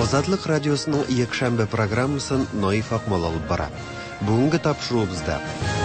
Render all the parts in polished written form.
Азатлык радиосының якшәмбе программасын Наиф Акмал алып бара. Бүгенге тапшыруыбызда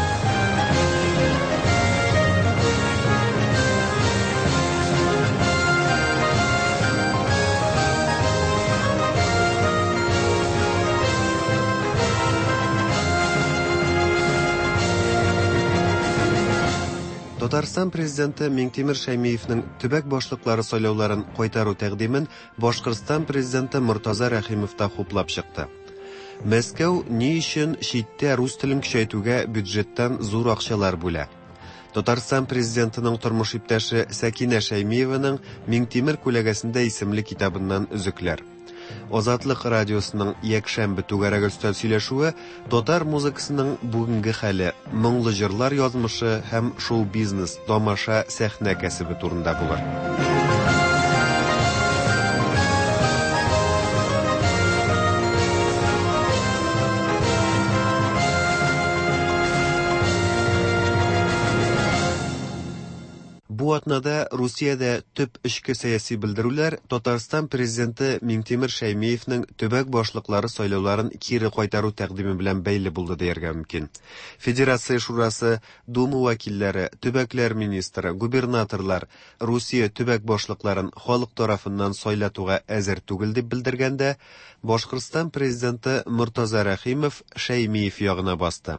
Татарстан президенты Миңтимир Шәймиевнең төбәк башлыклары сайлауларын кайтару тәкъдимен Башкортстан президенты Муртаза Рәхимов та хуплап чыкты. Мәскәү ни өчен читтә рус телен көчәйтүгә бюджеттан зур акчалар бүлә? Татарстан президентының тормыш иптәше Сәкинә Шәймиеваның Миңтимир күләгәсендә исемле китабыннан өзекләр. Азатлык радиосының якшәмбе түгәрәк өстәл сөйләшүе татар музыкасының бүгенге хәле, моңлы җырлар язмышы һәм шоу-бизнес, тамаша, сәхнә кәсебе турында булыр. Бу атнада Русиядә төп эчке сәяси белдерүләр Татарстан президенты Миңтимир Шәймиевнең төбәк башлыклары сайлауларын кире кайтару тәкъдиме белән бәйле булды дияргә мөмкин. Федерация шурасы, Дума вәкилләре, төбәкләр министры, губернаторлар Русия төбәк башлыкларын халык тарафыннан сайлатуга әзер түгел дип белдергәндә, Башкортстан президенты Муртаза Рәхимов Шәймиев ягына басты.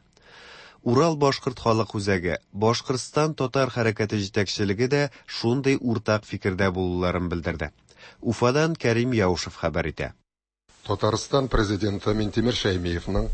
Урал башкорт халык үзәге, Башкортстан татар хәрәкәте җитәкчелеге дә шундый уртак фикердә булуларын белдерде. Уфадан Кәрим Яушев хәбәр итә. Татарстан президенты Миңтимир Шәймиевның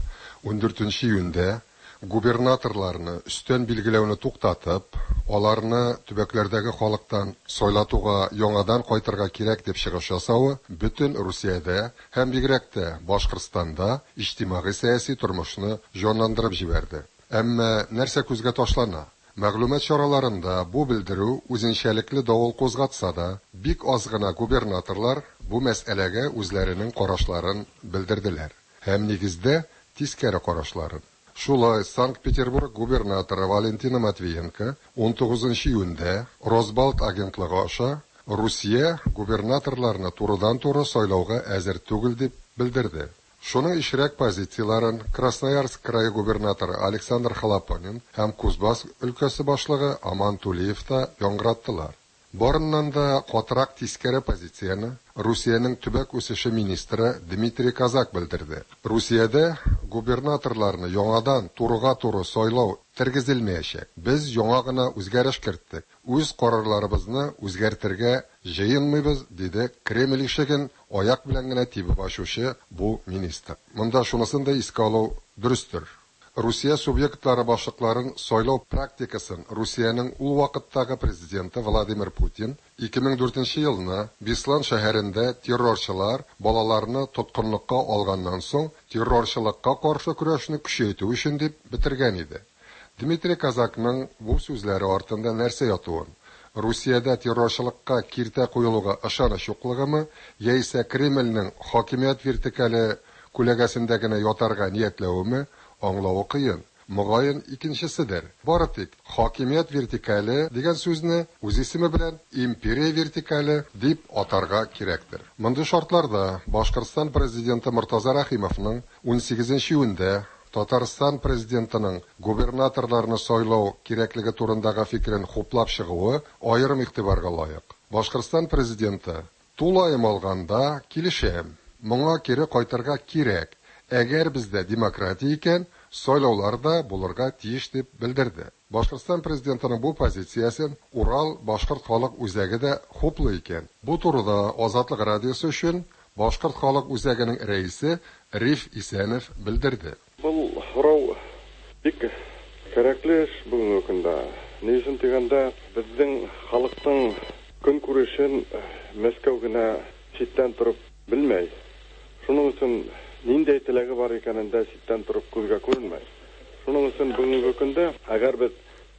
14 июньдә губернаторларны өстен билгеләүне туктатып, аларны төбәкләрдәге халыктан сайлатуга яңадан кайтырга кирәк дип чыгыш ясавы бөтен Русиядә һәм бигрәк тә Башкортстанда иҗтимагый сәяси тормышны җанландырып җибәрде. Әмма нәрсә күзгә ташлана? Мәгълүмат чараларында бу белдерү үзенчәлекле давыл кузгатса да, бик аз гына губернаторлар бу мәсьәләгә үзләренең карашларын белдерделәр. Һәм нигездә тискәре карашларын. Шулай Санкт-Петербург губернаторы Валентина Матвиенко 19 июньдә Росбалт агентлыгы аша Русия губернаторларны турыдан-туры сайлауга әзер түгел дип белдерде. Шуның ишрәк позицияларын Красноярск крае губернаторы Александр Халапонин һәм Кузбасс өлкәсе башлыгы Аман Тулиев та яңгыраттылар. Барыннан да катырак тискәре позицияны Русиянең төбәк үсеше министры Дмитрий Казак белдерде. Русиядә губернаторларны яңадан турыга-туры сайлау тергезелмәячәк. Без яңа гына үзгәреш керттек. Үз карарларыбызны үзгәртергә җыенмыйбыз, диде Кремль ишеген аяк белән генә тибеп ачучы бу министр. Монда шунысын да искә алу дөрестер. Русия субъектлары башлыкларын сайлау практикасын Русиянең ул вакыттагы президенты Владимир Путин 2004 елны Беслан шәһәрендә террорчылар балаларны тоткынлыкка алганнан соң террорчылыкка каршы көрәшне көчәйтү өчен дип бетергән иде. Дмитрий Казакның бу сүзләре артында нәрсә ятуын, Русиядә террорчылыкка киртә куелуга ышаныч юклыгымы, яисә Кремльнең хакимият вертикале күләгәсендә генә ятарга ниятләвеме аңлау кыен. Мөгаен икенчеседер. Бары тик хакимият вертикале дигән сүзне үз исеме белән империя вертикале дип атарга кирәктер. Мондый шартларда Башкортстан президенты Муртаза Рәхимовның 18 июньдә Татарстан президентының губернаторларны сайлау кирәклеге турындагы фикерен хуплап чыгуы аерым игътибарга лаек. Башкортстан президенты тулаем алганда килешәм. Моңа кире кайтырга кирәк. Әгәр бездә демократия икән, сайлауларда булырга тиеш дип белдерде. Башкортстан президентының бу позициясын Урал башкорт халык үзәге дә хуплый икән. Бу турыда Азатлык радиосы өчен башкорт халык үзәгенең рәисе Риф Исәнов белдерде. Бұл Урал бик кирәкле эш бүгенге көндә. Ни өчен дигәндә, безнең халыктың көн күрешен Мәскәү генә читтән торып белмәй. Шуның өчен ниндәй теләге бар икәнен дә читтән торып күзгә күренмәй. Шуның өчен бүгенге көндә, әгәр без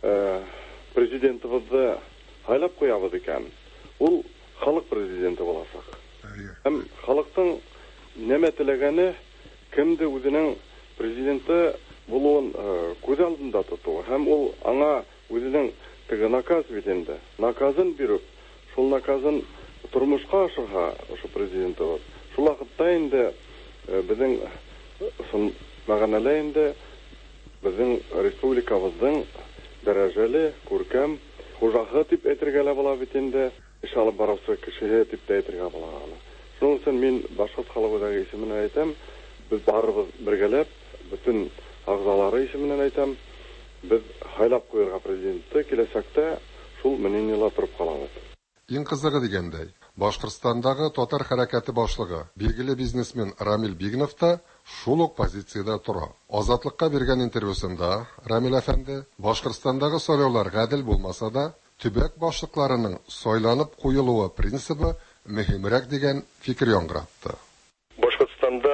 президентыбызны сайлап куябыз икән, ул халык президенты булачак. Һәм халыктың нәмә теләгәне кемде үзенең президенты булуын күз алдында тоту. Һәм ул аңа үзенең теге наказ битендә, наказын биреп, шул наказын тормышка ашырга, ошо президенты Шул вакытта инде безнең мәгънәле инде безнең республикабызның дәрәҗәле, күркәм хуҗасы дип әйтергә була бит инде. Эш алып барасы кеше дип әйтергә була. Шуның өчен мин башкорт халыгындагы исемен әйтәм. Без барыбыз бергәләп, bütün агзалары исеменнән әйтәм. Без хайлап куярга президентты киләчәктә шул мнениелар турып калабыз. Иң кызыгы дигәндәй, Башкортстандагы татар хәрәкәте башлыгы, билгеле бизнесмен Рамил Бигнов та шул ук позициядә тора. Азатлыкка биргән интервьюсында Рамил әфәнде Башкортстандагы сайлаулар гадел булмаса да, төбәк башлыкларының сайланып куелуы принцибы мөһимрәк дигән фикер яңгыратты. Башкортстанда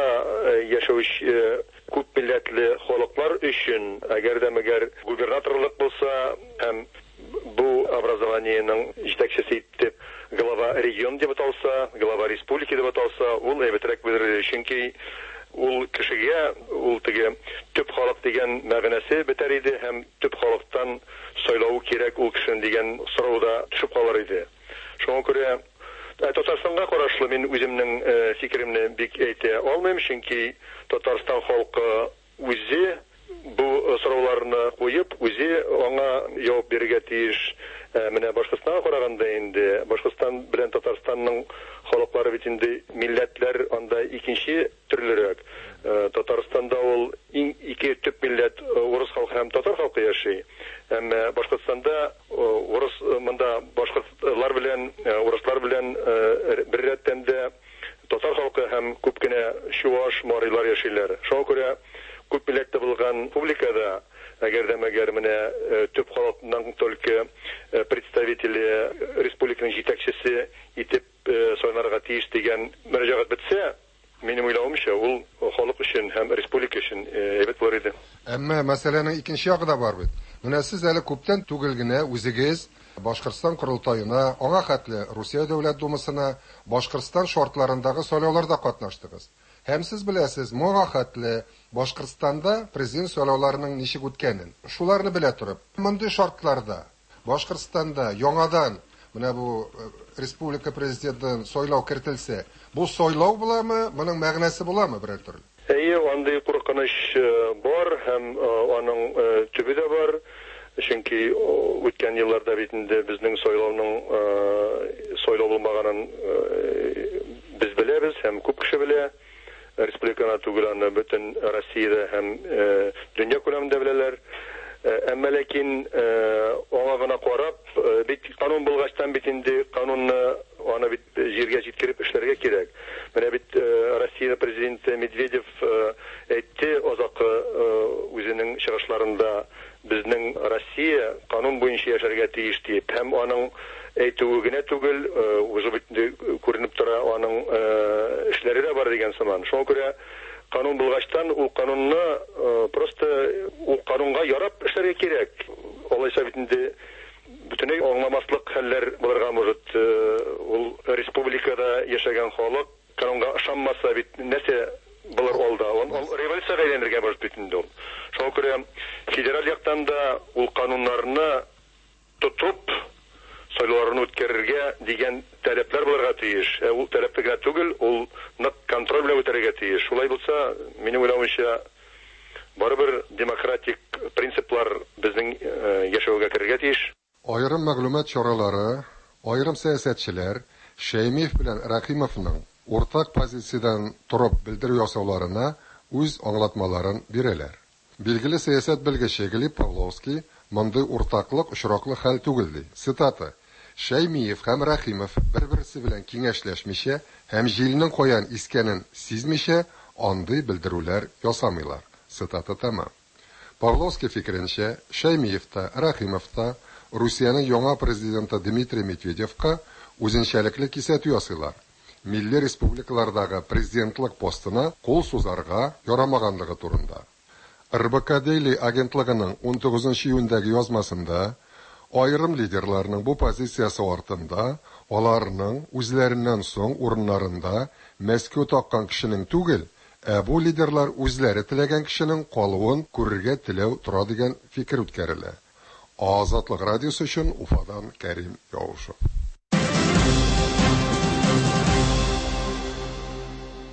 яшәүче күп милләтле халыклар өчен, әгәр губернаторлык булса, һәм бу образованиенең җитәкчесе итеп глава регион дип аталса, глава республика дип аталса, ул әйбәтрәк булыр, чөнки ул кешегә ул теге төп халык дигән мәгънәсе бетәр иде һәм төп халыктан сайлау кирәк ул кешен дигән сорауда төшеп калыр иде. Шуңа күрә Татарстанга карашлы мин үземнең фикеремне бик әйтә алмыйм, чөнки Татарстан халкы үзе бу сорауларны куеп, үзе аңа җавап бирергә тиеш. Менә Башкортстанга караганда инде Башкортстан белән Татарстанның халыклары бит инде милләтләр анда икенче төрлерәк. Татарстанда ул ике төп милләт, урыс халкы һәм татар халкы яши. Әмма Башкортстанда урыс монда башкортлар белән урыслар белән бер рәттән дә татар халкы һәм күп кенә чуаш, марилар яшиләр. Шуңа күрә күп милләтле булган республикада әгәр менә төп халыкның только представители республиканың җитәкчесе итеп сайланырга тиеш дигән мөрәҗәгать бетсә, минем уйлавымча, ул халык өчен һәм республика өчен әйбәт булыр иде. Әмма мәсьәләнең икенче ягы да бар бит. Менә сез әле күптән түгел генә үзегез Башкортстан корылтаена, аңа хәтле Русия Дәүләт Думасына Башкортстан шартларындагы сайлауларда катнаштыгыз. Һәм сез беләсез, моңа хәтле Башкортстанда президент сайлауларының ничек үткәнен. Шуларны белә торып, мондый шартларда Башкортстанда яңадан менә бу республика президентын сайлау кертелсә, бу сайлау буламы, моның мәгънәсе буламы берәр төрле? Андый куркыныч бар һәм аның төбе дә бар. Чөнки үткән елларда бит инде безнең сайлау булмаганын без беләбез һәм күп кеше белә. Республиканы түгел, аны бөтен Россиядә һәм дөнья күләмендә беләләр. Әмма ләкин аңа гына карап, бит канун булгачтан бит инде канунны аны бит җиргә җиткереп эшләргә кирәк. Менә бит Россия президенты Медведев әйтте озакы үзенең чыгышларында, безнең Россия канун буенча яшәргә тиеш дип, һәм аның әйтүе генә түгел, үзе бит күренеп тора, аның эшләре дә бар дигән сыман. Шуңа күрә канун булгачтан ул канунны просто ул канунга ярап эшләргә кирәк. Алайса бит инде бөтенләй аңламаслык хәлләр булырга мөҗит. Ул республикада яшәгән халык канунга ышанмаса бит нәрсә булыр алда? Ул революциягә әйләнергә баш бит инде ул. Шуңа күрә федераль яктан да ул кануннарны тотып сайлауларны үткәрергә дигән таләпләр булырга тиеш. Ул таләпләргә түгел, ул нык контроль белән үтәргә тиеш. Шулай булса, минем уйлавымча, барыбер демократик принциплар безнең яшәүгә керергә тиеш. Айрым мәгълүмат чаралары, айрым сәясәтчеләр Шәймиев белән Рахимовның уртак позициядән торып белдерү ясауларына үз аңлатмаларын бирәләр. Билгеле сәясәт белгече Глеб Павловский мондый уртаклык очраклы хәл түгел ди. Цитата: Шәймиев һәм Рахимов бер-берсе белән киңәшләшмичә һәм җилнең каян искәнен сизмичә андый белдерүләр ясамыйлар. Цитата тәмам. Павловский фикеренчә, Шәймиев та, Рахимов та Русияның яңа президенты Дмитрий Медведевка үзенчәлекле кисәтү ясыйлар. Милли республикалардагы президентлык постына кул сузарга ярамаганлыгы турында. РБК Daily агентлыгының 19 июньдәге язмасында айрым лидерларның бу позициясы артында аларның үзләреннән соң урыннарында Мәскәү таккан кешенең түгел, бу лидерлар үзләре теләгән кешенең калуын күрергә теләү тора дигән фикер үткәрелә. Азатлык радиосы өчен Уфадан Кәрим Яушев.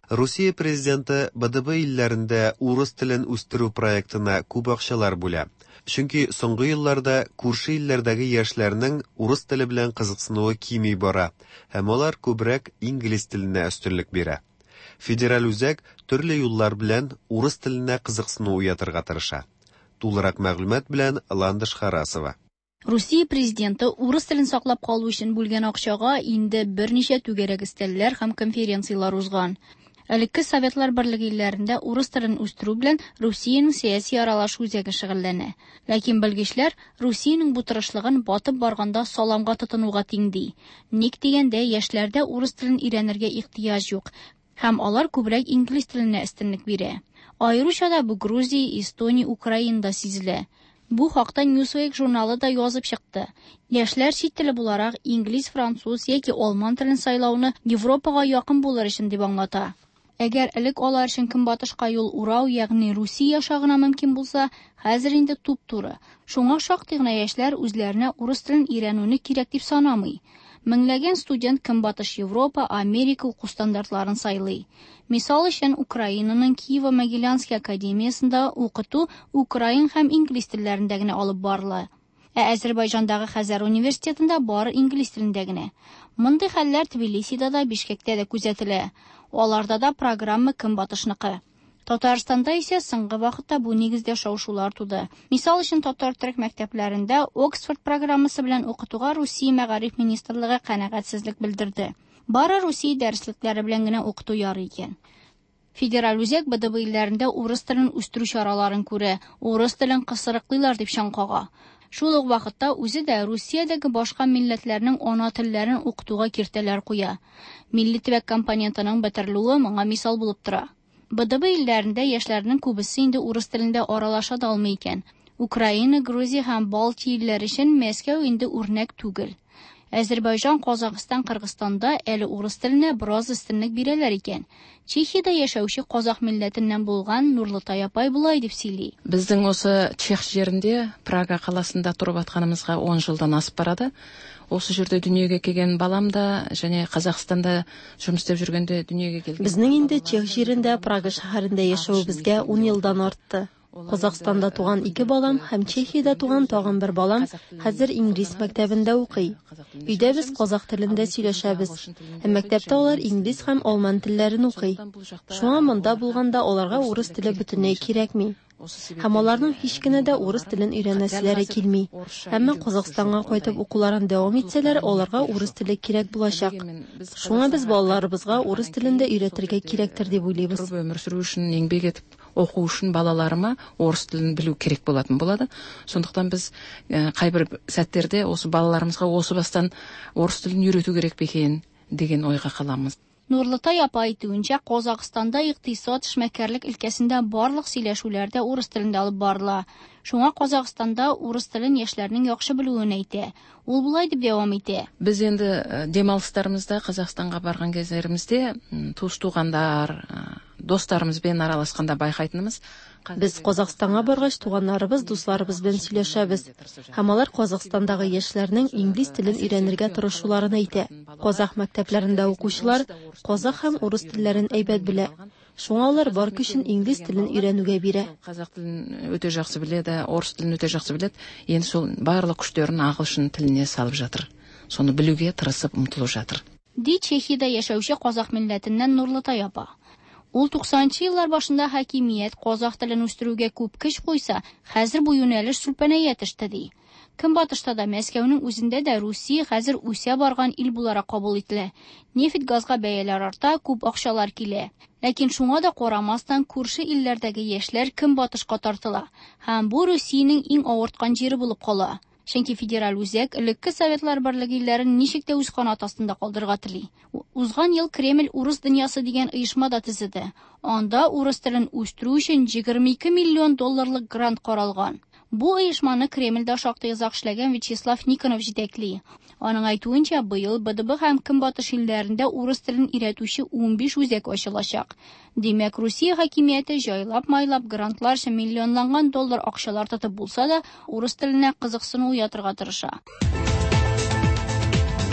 Русия президенты БДБ илләрендә урыс телен үстерү проектына күп акчалар бүлә. Чөнки соңгы елларда күрше илләрдәге яшьләрнең урыс теле белән кызыксынуы кими бара, һәм алар күбрәк инглиз теленә өстенлек бирә. Федераль үзәк төрле юллар белән урыс теленә кызыксыну уятырга тырыша. Тулырак мәгълүмат белән Ландыш Харасова. Русия президенты урыс телен саклап калу өчен бүлгән акчага инде берничә түгәрәк өстәлләр һәм конференциялар узган. Элекке Советлар Берлеге илләрендә урыс телен үстерү белән Русиянең сәяси аралашу үзәге шөгыльләнә. Ләкин белгечләр Русиянең бу тырышлыгын батып барганда саламга тотынуга тиңди. Ник дигәндә, яшьләрдә урыс телен өйрәнергә ихтыяҗ юк, һәм алар күбрәк инглиз теленә өстенлек бирә. Аеруча да бу Грузия, Эстония, Украинада сизелә. Бу хакта Newsweek журналы да язып чыкты. Яшьләр чит теле буларак инглиз, француз яки алман телен сайлауны Европага якын булыр өчен дип аңлата. Әгәр элек алар өчен көнбатышка юл урау, ягъни Русия яшагына мөмкин булса, хәзер инде туп-туры. Шуңа шактый гына яшьләр үзләренә урыс телен өйрәнүне кирәк дип санамый. Меңләгән студент көнбатыш Европа, Америка уку стандартларын сайлый. Мисал өчен, Украинаның Киево-Могилянский академиясында укыту украин һәм инглиз телләрендә генә алып барыла. Азәрбайҗандагы Хәзәр университетында бары инглиз телендә генә. Мондый хәлләр Тбилисида да, Бишкектә дә күзәтелә. Аларда да программа көнбатышныкы. Татарстанда исә соңгы вакытта бу нигездә шау-шулар туды. Мисал өчен, татар төрек мәктәпләрендә Оксфорд программасы белән укытуга Русия Мәгариф министрлыгы канәгатьсезлек белдерде. Бары Русия дәреслекләре белән генә укыту ярый икән. Федераль үзәк БДБ илләрендә урыс телен үстерү чараларын күрә, урыс телен кысырыклыйлар дип чаңкага. Шул ук вакытта үзе дә Русиядәге башка милләтләрнең ана телләрен укытуга киртәләр куя. Милли төбәк компонентының бетерелүе моңа мисал булып тора. БДБ илләрендә яшьләрнең күбесе инде урыс телендә аралаша да алмый икән. Украина, Грузия һәм Балтия илләре өчен Мәскәү инде үрнәк түгел. Азәрбайҗан, Казакъстан, Кыргызстанда әле урыс теленә бераз өстенлек бирәләр икән. Чехиядә яшәүче казак милләтеннән булган Нурлытай апай булай дип сөйли. Безнең осы Чех җирендә, Прага каласында турып атканымызга 10 елдан асып барады. Осы җирдә дөньяга килгән балам да, және Казакъстанда жұмыс істеп жүргәндә дөньяга килгән. Безнең инде Чех җирендә, Прага шәһәрендә яшәүебезгә 10 елдан артты. Казакъстанда туган 2 балам һәм Чехиядә туган тагын бер балам хәзер инглиз мәктәбендә укый. Өйдә без казак телендә сөйләшәбез. Һәм мәктәптә алар инглиз һәм алман телләрен укый. Шуңа монда булганда аларга урыс теле бөтенләй кирәкми. Һәм аларның һич кенә дә урыс телен өйрәнәселәре килми. Әмма Казакъстанга кайтып укуларын дәвам итсәләр, аларга урыс теле кирәк булачак. Шуңа без балаларыбызга урыс телендә өйрәтергә кирәктер дип уйлыйбыз. Ömür сүрү өчен, еңбек итеп оқу өчен балаларыма урыс телен белү керек булады. Сондықтан біз кайбер сәттердә осы балаларымызга осы бастан урыс телен өйрәтү керек бекен деген ойга каламыз. Нурлытай апа әйтүенчә, Казакъстанда икътисад, эшмәкәрлек өлкәсендә барлык сөйләшүләрдә урыс телендә алып барыла. Шуңа Казакъстанда урыс телен яшьләрнең яхшы белүен әйтә. Ул булай дип дәвам итә. Без инде демалыштарымызда Казакъстанга барган кезләребездә туыс тугандар, достарыбыз белән аралашканда байкайтыныбыз. Без Казакъстанга баргач, туганнарыбыз, дусларыбыз белән сөйләшәбез. Һәм алар Казакъстандагы яшьләрнең инглиз телен өйрәнергә тырышуларын әйтә. Казак мәктәпләрендә укучылар казак һәм урыс телләрен әйбәт белә. Шуңа алар бар көчен инглиз телен өйрәнүгә бирә. Казак телен өтә яхшы белә дә, урыс телен өтә яхшы белә. Енді шул барлык күчләрен агылшын теленә салып жатыр. Соны белүгә тырышып омтылып жатыр. Ди Чехиядә яшәүче казак милләтеннән Нурлытай апа. Ул 90-нчы еллар башында хакимият казак телен үстерүгә күп көч куйса, хәзер бу юнәлеш сүлпәнәгә төште ди. Көнбатышта да, Мәскәүнең үзендә дә Русия хәзер үсә барган ил буларак кабул ителә. Нефт, газга бәяләр арта, күп акчалар килә. Ләкин шуңа да карамастан күрше илләрдәге яшьләр Көнбатышка тартыла. Һәм бу Русиянең иң авырткан җире булып кала. Чөнки федераль үзәк элекке Советлар Берлеге илләрен ничек тә үз канаты астында калдырырга тели. Узган ел Кремль урыс дөньясы дигән оешма да төзеде. Анда урыс телен үстерү өчен 22 миллион долларлык грант каралган. Бу оешманы Кремльдә шактый озак эшләгән Вячеслав Никонов җитәкли. Аның әйтүенчә, быел БДБ һәм Көнбатыш илләрендә урыс телен өйрәтүче 15 үзәк ачылачак. Димәк, Русия хакимияте җайлап-майлап грантлар өчен миллионланган доллар акчалар тотып булса да, урыс теленә кызыксыну уятырга тырыша.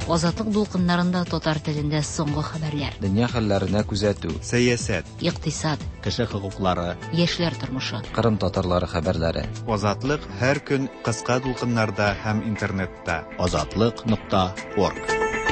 Азатлык дулкыннарында татар телендә соңгы хәбәрләр. Дөнья хәлләренә күзәтү. Сәясәт, Икътисад, Кеше хокуклары. яшьләр тормышы. Кырым татарлары хәбәрләре. Азатлык һәр көн кыска дулкыннарда һәм интернетта. Азатлык.орг.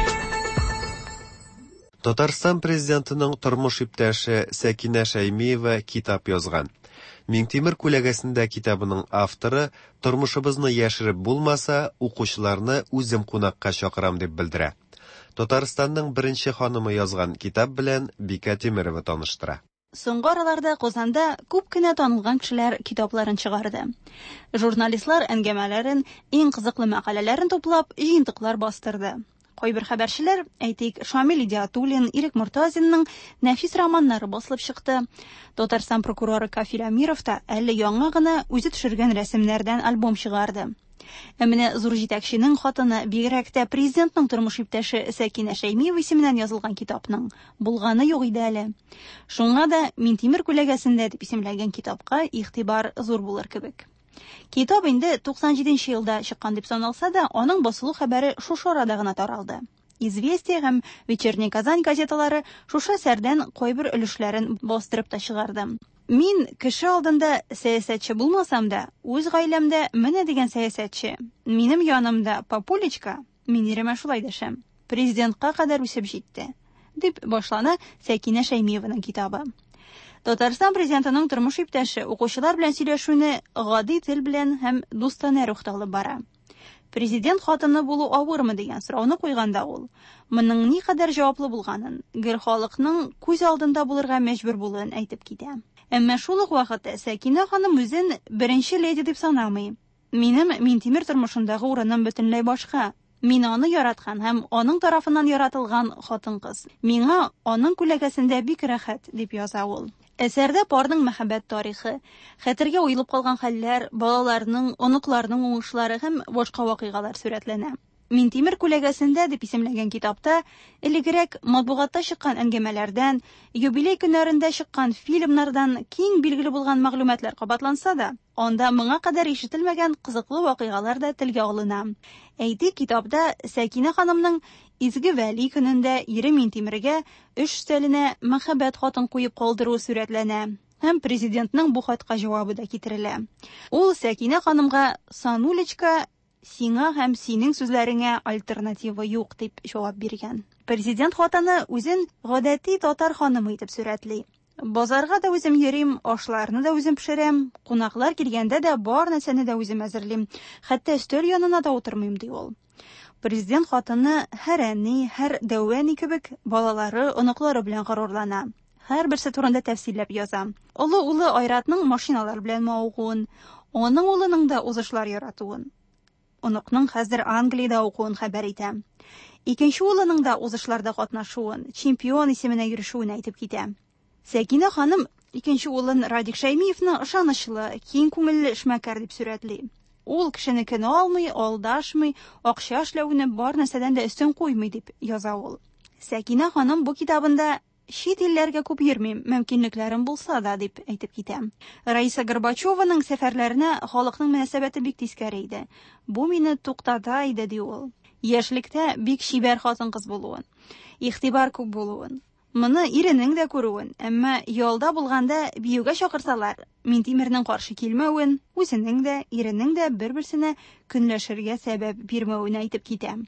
Татарстан президентының тормыш иптәше Сәкинә Шәймиева китап язган. Минтимер күләгәсендә китабының авторы тормышыбызны яшереп булмаса, укучыларны үзем кунакка чакырам дип белдерә. Татарстанның беренче ханымы язган китап белән Бика Тимерова таныштыра. Соңгы араларда Казанда күп кенә танылган кешеләр китапларын чыгарды. Журналистлар әңгәмәләрен, иң кызыклы мәкаләләрен туплап, җыентыклар бастырды. Кайбер хәбәрчеләр, әйтик, Шамил Идиатуллин, Ирек Муртазинның нәфис романнары басылып чыкты. Татарстан прокуроры Кафил Амиров та әле яңа гына үзе төшергән рәсемнәрдән альбом чыгарды. Менә зур җитәкченең хатыны бигрәк тә президентның тормыш иптәше Сәкинә Шәймиева исеменнән язылган китапның булганы юк иде әле. Шуңа да Минтимер күләгәсендә дип исемләгән китапка игътибар зур булыр кебек. Китап инде 97 елда чыккан дип саналса да, аның басылу хәбәре шушы арада гына таралды. Известия һәм Вечерний Казань газеталары шушы әсәрдән кайбер өлешләрен бастырып та чыгарды. Мин кеше алдында сәясәтче булмасам да, үз гаиләмдә менә дигән сәясәтче, минем янымда Папулечка, мин иремә шулай дәшәм, президентка кадәр үсеп җитте, дип башлана Сәкинә Шәймиеваның китабы. Татарстан президентының тормыш иптәше укучылар белән сөйләшүне гади тел белән һәм дустана рухта алып бара. Президент хатыны булу авырмы дигән сорауны куйганда ул, моның ни кадәр җаваплы булганын, гел халыкның күз алдында булырга мәҗбүр булуын әйтеп китә. Әмма шул ук вакытта Сәкинә ханым үзен беренче леди дип санамый. Минем Минтимер тормышындагы урыным бөтенләй башка. Мин аны яраткан һәм аның тарафыннан яратылган хатын-кыз. Миңа аның күләгәсендә бик рәхәт, дип яза ул. Әсәрдә парның мәхәббәт тарихы, хәтергә уелып калган хәлләр, балаларның, оныкларның уңышлары һәм башка вакыйгалар сурәтләнә. Минтимер күләгәсендә дип исемләгән китапта элегрәк матбугатта чыккан әңгәмәләрдән, юбилей көннәрендә чыккан фильмнардан киң билгеле булган мәгълүматлар кабатланса да, анда моңа кадәр ишетелмәгән кызыклы вакыйгалар да телгә алына. Әйтик, китапта Сәкинә ханымның изге Вәли көнендә ире Минтимергә эш өстәленә мәхәббәт хатын куеп калдыруы сурәтләнә. Һәм президентның бу хатка җавабы да китерелә. Ул Сәкинә ханымга "Санулечка, сиңа һәм синең сүзләреңә альтернатива юк" дип җавап биргән. Президент хатыны үзен гадәти татар ханымы итеп сурәтли. Базарга да үзем йөрим, ашларны да үзем пешерәм, кунаклар килгәндә дә бар нәрсәне дә үзем әзерлим, хәтта өстәл янына да утырмыйм, ди ул. Президент хатыны һәр әни, һәр дәвәни кебек балалары, оныклары белән горурлана. Һәр берсе турында тәфсилләп яза. Олы улы Айратның машиналар белән мавыгуын, аның улының да узышлар яратуын, оныкның хәзер Англиядә укуын хәбәр итә. Икенче улының да узышларда катнашуын, чемпион исеменә йөрешүен әйтеп китә. Сәкинә ханым икенче улын Радик Шәймиевны ышанычлы, киң күңелле эшмәкәр дип сурәтли. Ул кешенекен алмый, алдашмый, акча эшләүне бар нәрсәдән дә өстен куймый, дип яза ул. Сәкинә ханым бу китабында "Чит илләргә күп йөрмим, мөмкинлекләрем булса да" дип әйтеп китә. Раиса Горбачеваның сәфәрләренә халыкның мөнәсәбәте бик тискәре иде. Бу мине туктата иде, ди ул. Яшьлектә бик чибәр хатын-кыз булуын, игътибар күп булуын, моны иренең дә күрүен, әмма ялда булганда биюгә чакырсалар, Минтимернең каршы килмәвен, үзенең дә, иренең дә бер-берсенә көнләшергә сәбәп бирмәвен әйтеп китә.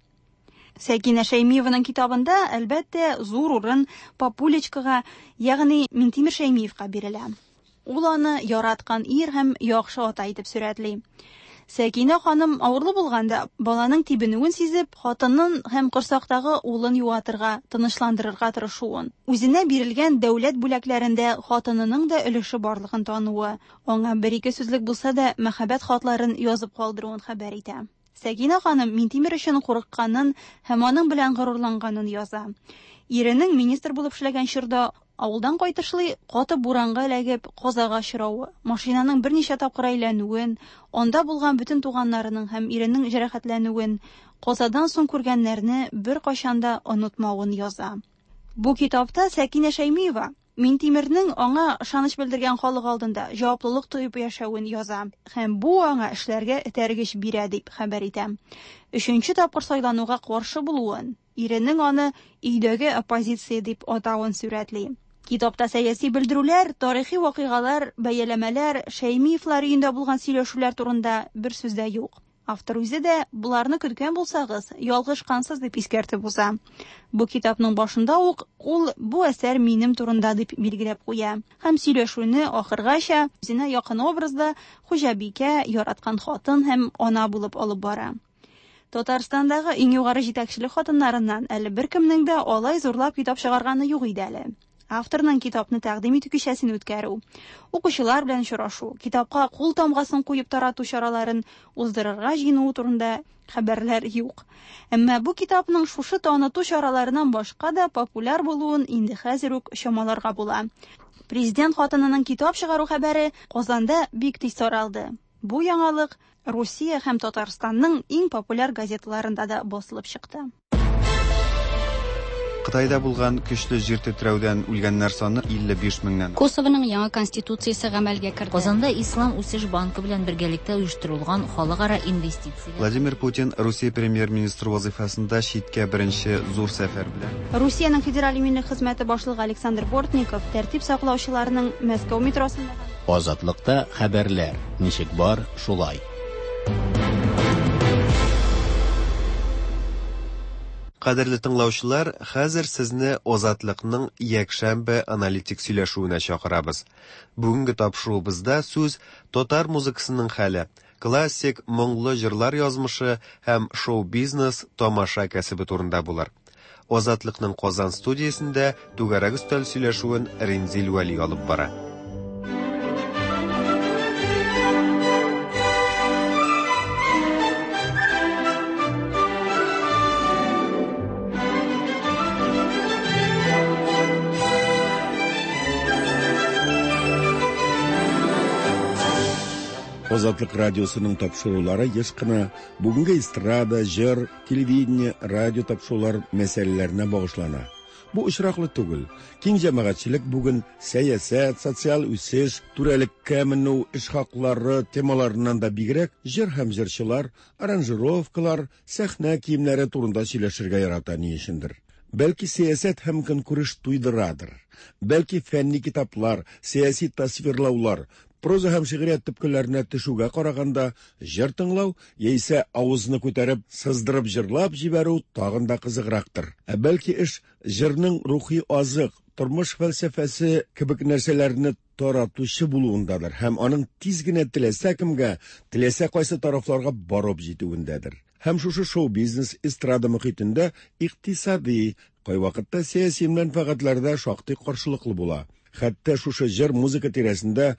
Сәкинә Шәймиеваның китабында, әлбәттә, зур урын Папулечкага, ягъни Минтимер Шәймиевка бирелә. Ул аны яраткан ир һәм яхшы ата итеп сурәтли. Сәкинә ханым авырлы булганда, баланың тибенүен сизеп, хатынын һәм корсактагы улын юатырга, тынычландырырга тырышуын, үзенә бирелгән дәүләт бүләкләрендә хатынының да өлеше барлыгын тануы, аңа бер-ике сүзлек булса да мәхәббәт хатларын язып калдыруын хәбәр итә. Сәкинә ханым Минтимер өчен курыкканын һәм аның белән горурланганын яза. Иренең министр булып эшләгән чорда авылдан кайтышлый каты буранга эләгеп казага очрауы, машинаның берничә тапкыр әйләнүен, анда булган бөтен туганнарының һәм иренең җәрәхәтләнүен, казадан соң күргәннәрне бер кайчанда онытмавын яза. Бу китапта Сәкинә Шәймиева Минтимернең аңа ышаныч белдергән халык алдында җаваплылык тоеп яшәвен яза һәм бу аңа эшләргә этәргеч бирә дип хәбәр итә. 3нче тапкыр сайлануга каршы булуын, иренең аны өйдәге оппозиция дип атавын сүрәтли. Китапта сәяси белдерүләр, тарихи вакыйгалар, бәяләмәләр, Шәймиевлар өендә булган сөйләшүләр турында бер сүз дә юк. Автор үзе дә, буларны көткән булсагыз, ялгышкансыз дип искәртеп уза. Бу китапның башында ук ул бу әсәр минем турында дип билгеләп куя. Һәм сөйләшүне ахыргача үзенә якын образда хуҗабикә, яраткан хатын һәм ана булып алып бара. Татарстандагы иң югары җитәкчелек хатыннарыннан әле беркемнең дә алай зурлап китап чыгарганы юк иде әле. Авторның китапны тәкъдим итү кичәсен үткәрү, укучылар белән очрашу, китапка кул тамгасын куеп тарату чараларын уздырырга җыенуы турында хәбәрләр юк. Әмма бу китапның шушы таныту чараларынан башка да популяр булуын инде хәзер үк чамаларга була. Президент хатынының китап чыгару хәбәре Казанда бик тиз таралды. Бу яңалык Русия һәм Татарстанның иң популяр газеталарында да басылып чыкты. Кытайда булган көчле җир тетрәүдән үлгәннәр саны 55 меңнән. Косовоның яңа конституциясе гамәлгә керде. Казанда Ислам үсеш банкы белән бергәлектә оештырылган халыкара инвестицияләр. Владимир Путин Русия премьер-министры вазифасында читкә беренче зур сәфәр белән. Русиянең федераль иминлек хезмәте башлыгы Александр Бортников тәртип саклаучыларның Мәскәү метросында Азатлыкта хәбәрләр. Ничек бар, шулай. Кадерле тыңлаучылар, хәзер сезне Азатлыкның якшәмбе аналитик сөйләшүенә чакырабыз. Бүгенге тапшыруыбызда сүз татар музыкасының хәле, классик моңлы җырлар язмышы һәм шоу-бизнес тамаша кәсебе турында булыр. Азатлыкның Казан студиясендә түгәрәк өстәл сөйләшүен Рензил Вәли алып бара. Азатлык радиосының тапшырулары еш кына бүгенге эстрада, җыр, телевидение, радио тапшырулар мәсьәләләренә багышлана. Бу очраклы түгел. Киң җәмәгатьчелек бүген сәясәт, социаль үсеш, түрәлеккә менү, эш хаклары темаларыннан да бигрәк җыр һәм җырчылар, аранжировкалар, сәхнә киемнәре турында сөйләшергә ярата ни өчендер. Бәлки сәясәт һәм көнкүреш туйдырадыр. Бәлки фәнни китаплар, сәяси тасвирлаулар, проза һәм шигърият төпкеләренә төшүгә караганда җыр тыңлау яисә авызны күтәреп, сыздырып җырлап җибәрү тагын да кызыграктыр. Бәлки эш җырның рухи азык, тормыш фәлсәфәсе кебек нәрсәләрне таратучы булуындадыр һәм аның тиз генә теләсә кемгә, теләсә кайсы тарафларга барып җитүендәдер. Һәм шушы шоу-бизнес эстрада мөхитендә икътисади, кайвакытта сәяси мәнфәгатьләрдә шактый каршылыклы була. Хәтта шушы җыр музыка тирәсендә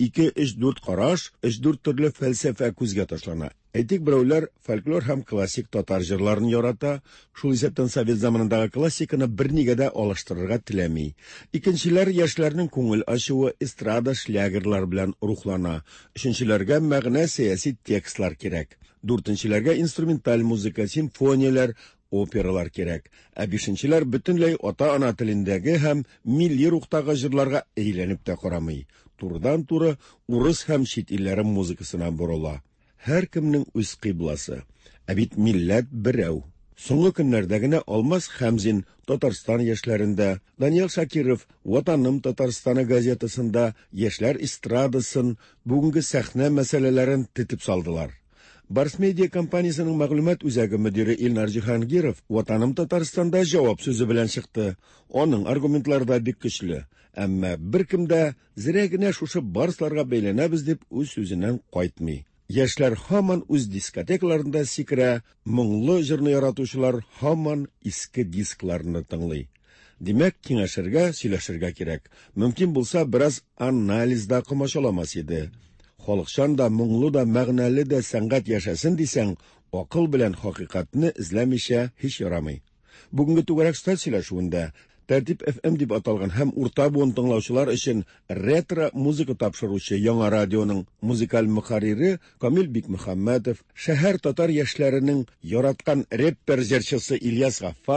2-3-4 караш, 3-4 төрле фәлсәфә күзгә ташлана. Әйтик, берәүләр фольклор һәм классик татар җырларын ярата, шул исәптән совет заманындагы классиканы бернигә дә алыштырырга теләми. Икенчеләр яшьләрнең күңел ачуы эстрада шлягерлар белән рухлана. Өченчеләргә мәгънә сәяси текстлар кирәк. Дүртенчеләргә инструменталь музыка, симфонияләр, опералар кирәк. Бишенчеләр бөтенләй ата-ана телендәге һәм милли рухтагы җырларга әйләнеп тә карамый. Турыдан-туры урыс һәм чит илләре музыкасына борыла. Һәр кемнең үз кыйбласы. Бит милләт берәү. Соңгы көннәрдә генә Алмаз Хәмзин Татарстан яшьләрендә, Даниил Шакиров Ватаным Татарстаны газетасында яшьләр эстрадасын, бүгенге сәхнә мәсьәләләрен тетеп салдылар. Барс Медиа компаниясының мәгълүмат үзәге мөдире Илнар Җиһангиров Ватаным Татарстанда җавап сүзе белән чыкты. Аның аргументлары да бик көчле. Әмма беркем дә зрә генә шушы барсларга бәйләнәбез дип үз сүзеннән кайтмый. Яшьләр һаман үз дискотекаларында сикерә, моңлы җырны яратучылар һаман иске дискларны тыңлый. Димәк, киңәшергә, сөйләшергә кирәк. Мөмкин булса, бераз анализда комачаламас иде. Халыкчан да, моңлы да, мәгънәле дә сәнгать яшәсен дисәң, акыл белән хакыйкатьне эзләмичә һич ярамый. Бүгенге түгәрәк стиль сөйләшүендә Тәртип FM дип аталган һәм урта буын тыңлаучылар өчен ретро музыка тапшыручы яңа радионың музыкаль мөхәррире Камил Бикмөхәммәтов, шәһәр татар яшьләренең яраткан рэппер җырчысы Ильяс Гафаров,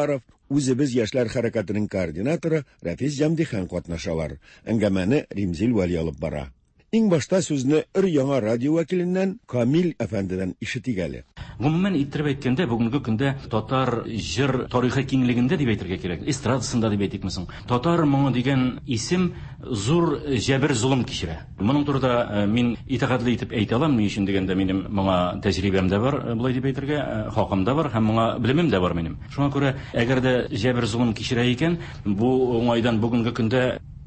Үзебез яшьләр хәрәкәтенең координаторы Рафис Җамдихан катнашалар. Әңгәмәне Римзил Вали алып бара. Иң башта сүзне өр-яңа радио вәкиленнән Камил әфәндедән ишетик әле. Гомумән иттереп әйткәндә, бүгенге көндә татар җыр тарихи киңлегендә дип әйтергә кирәк. Эстрадасында дип әйтикме соң. Татар моңы дигән исем зур җәбер зулым кичерә. Моның турында мин итәгатьле итеп әйтә алам, ни өчен дигәндә минем моңа тәҗрибәм дә бар, булай дип әйтергә, хакым да бар һәм моңа белемем дә бар минем. Шуңа күрә, әгәр дә җәбер зулым кичерә икән, бу уңайдан бүгенге көндә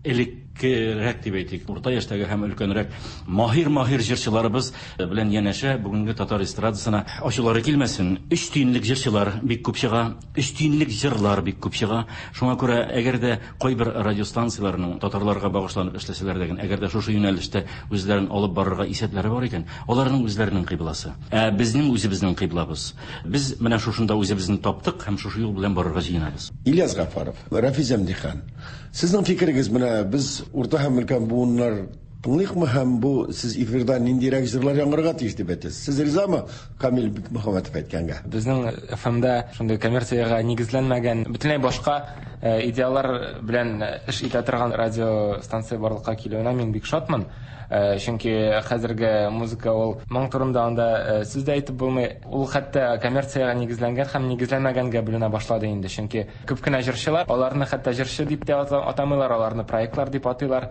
элеккерәк дип әйтик, урта яшьтәге һәм өлкәнрәк маһир җырчыларыбыз белән янәшә бүгенге татар эстрадасына ачулары килмәсен. 3 тиенлек җырчылар бик күп чыга, 3 тиенлек җырлар бик күп чыга. Шуңа күрә, әгәр дә кайбер радиостанцияларның татарларга багышланып эшләсәләр дигән, әгәр дә шушы юнәлештә үзләрен алып барырга исәпләре бар икән, аларның үзләренең кыйбласы. Безнең үзебезнең кыйблабыз. Без менә шушында үзебезне таптык һәм шушы юл белән барырга җыенабыз. Ильяс Гафаров, Рафис Җамдихан, сезнең фикерегез менә без урта һәм өлкән буыннар тыңлыйкмы һәм бу сез эфирда ниндирәк җырлар яңгырга тиеш дип әйтәсез? Сез ризамы Камил Мөхәммәтов әйткәнгә? Безнең ФМда шундый коммерцияга нигезләнмәгән, бөтенләй башка идеялар белән эш итә торган радиостанция барлыкка килүенә мин бик шатмын. Чөнки хәзерге музыка ул моң турында анда сүз дә әйтеп булмый. Ул хәтта коммерцияга нигезләнгән һәм нигезләнмәгәнгә бүленә башлады инде. Чөнки күп кенә җырчылар, аларны хәтта җырчы дип тә атамыйлар, аларны проектлар дип атыйлар.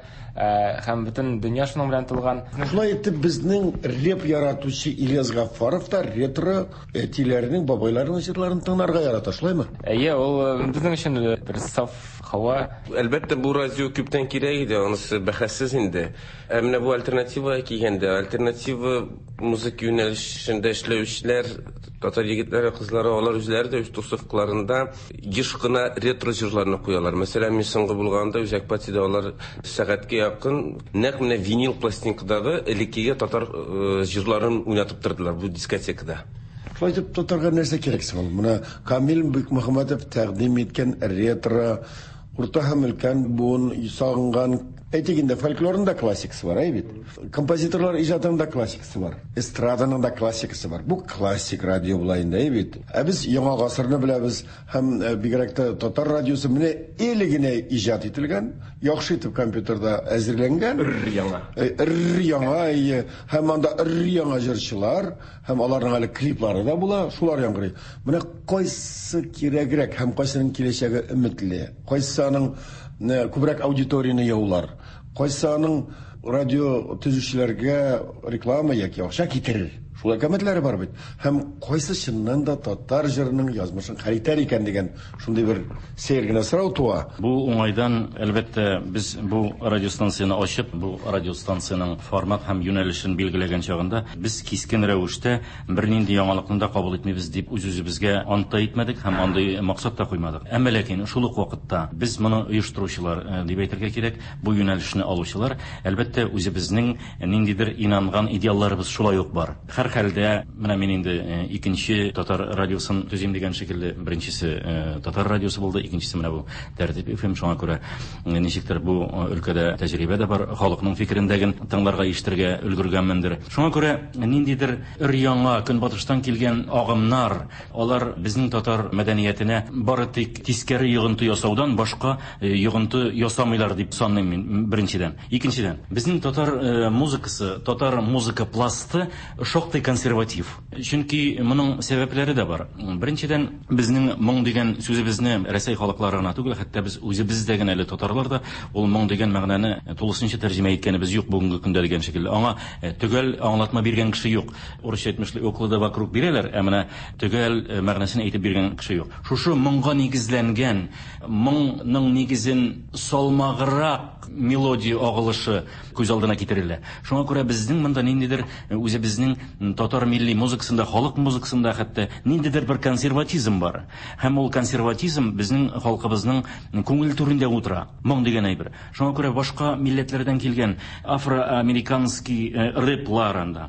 Һәм бөтен дөнья шуның белән тулган. Шулай итеп, безнең реп яратучы Ильяс Гафаров та ретро әтиләренең, бабайларының җырларын тыңларга ярата, шулаймы? Әйе, ул безнең өчен бер саф һава. Әлбәттә, бу радио күптән кирәк иде, анысы бәхәссез инде. Менә бу альтернатива килгәндә, альтернатива музыка юнәлешендә эшләүчеләр, татар егетләре, кызлары, алар үзләре дә үз тусыфларында еш кына ретро җырларны куялар. Мәсәлән, мин соңгы булганда Үзәкпатида алар сәгатькә якын нәкъ менә винил пластинкадагы элеккеге татар җырларын уйнатып тордылар бу дискотекада. Шулай итеп, татарга нәрсә кирәк соң? Менә Камил Мөхәммәтов тәкъдим иткән ретро урта һәм өлкән буын сагынган әйтегендә фольклорында классикасы бар, бит. Композиторлар иҗатында классикасы бар. Эстраданың да классикасы бар. Бу классик радио булайында, бит. Без яңа гасырны беләбез һәм бигрәк тә татар радиосы менә элегенә иҗат ителгән, яхшы итеп компьютерда әзерләнгән. Яңа һәм анда яңа җырчылар һәм аларның әле клиплары да була, шулар яңгырый. Менә кайсы кирәгрәк һәм кайсының киләчәге өметле, кайсының күбрәк аудиторияны яулар, кайсының радио төзүчеләргә реклама яки акча китерер. Шулай коммәтләре бар бит. Һәм кайсы чыннан да татар җырының язмышын хәритәр икән дигән шундый бер сәергенә сорау туа. Бу уңайдан, әлбәттә, без бу радиостанцияны ачып, бу радиостанциянең формат һәм юнәлешен билгеләгән чагында, без кискен рәвештә бернинди яңалыкны да кабул итмибез дип үз-үзебезгә ант итмәдек һәм андый максат та куймадык. Әмма ләкин шул ук вакытта без моны оештыручылар дип әйтергә кирәк, бу юнәлешне алучылар, әлбәттә, үзебезнең ниндидер инанган идеалларыбыз шулай ук бар. Хәлдә, менә мин инде икенче татар радиосын төзим дигән шикелле, беренчесе татар радиосы булды, икенчесе менә бу Тәртип FM. Шуңа күрә ничектер бу өлкәдә тәҗрибә дә бар, халыкның фикерендәген тыңларга ишетергә өлгергәнмендер. Шуңа күрә ниндидер өр-яңа көнбатыштан килгән агымнар, алар безнең татар мәдәниятенә бары тик тискәре йогынты ясаудан башка йогынты ясамыйлар дип саныйм мин, беренчедән. Икенчедән, безнең татар музыкасы, татар музыка пласты шактый консерватив. Чөнки моның сәбәпләре дә бар. Беренчедән, безнең моң дигән сүзебезне Рәсәй халыкларына түгел, хәтта без үзебездә генә әле татарлар да ул моң дигән мәгънәне тулысынча тәрҗемә иткәнебез юк бүгенге көндә дигән шикелле. Аңа төгәл аңлатма биргән кеше юк. Урысча әйтмешле, оклада вокруг бирәләр, ә менә төгәл мәгънәсен әйтеп биргән кеше юк. Шушы моңга нигезләнгән, моңның нигезен салмагырак мелодия агылышы күз алдына китерелә. Шуңа күрә безнең монда ниндидер үзебезнең татар милли музыкасында, халык музыкасында хәтта ниндидер бер консерватизм бар. Һәм ул консерватизм безнең халкыбызның күңел түрендә утыра. Моң дигән әйбер. Шуңа күрә башка милләтләрдән килгән афроамериканский рэпларында,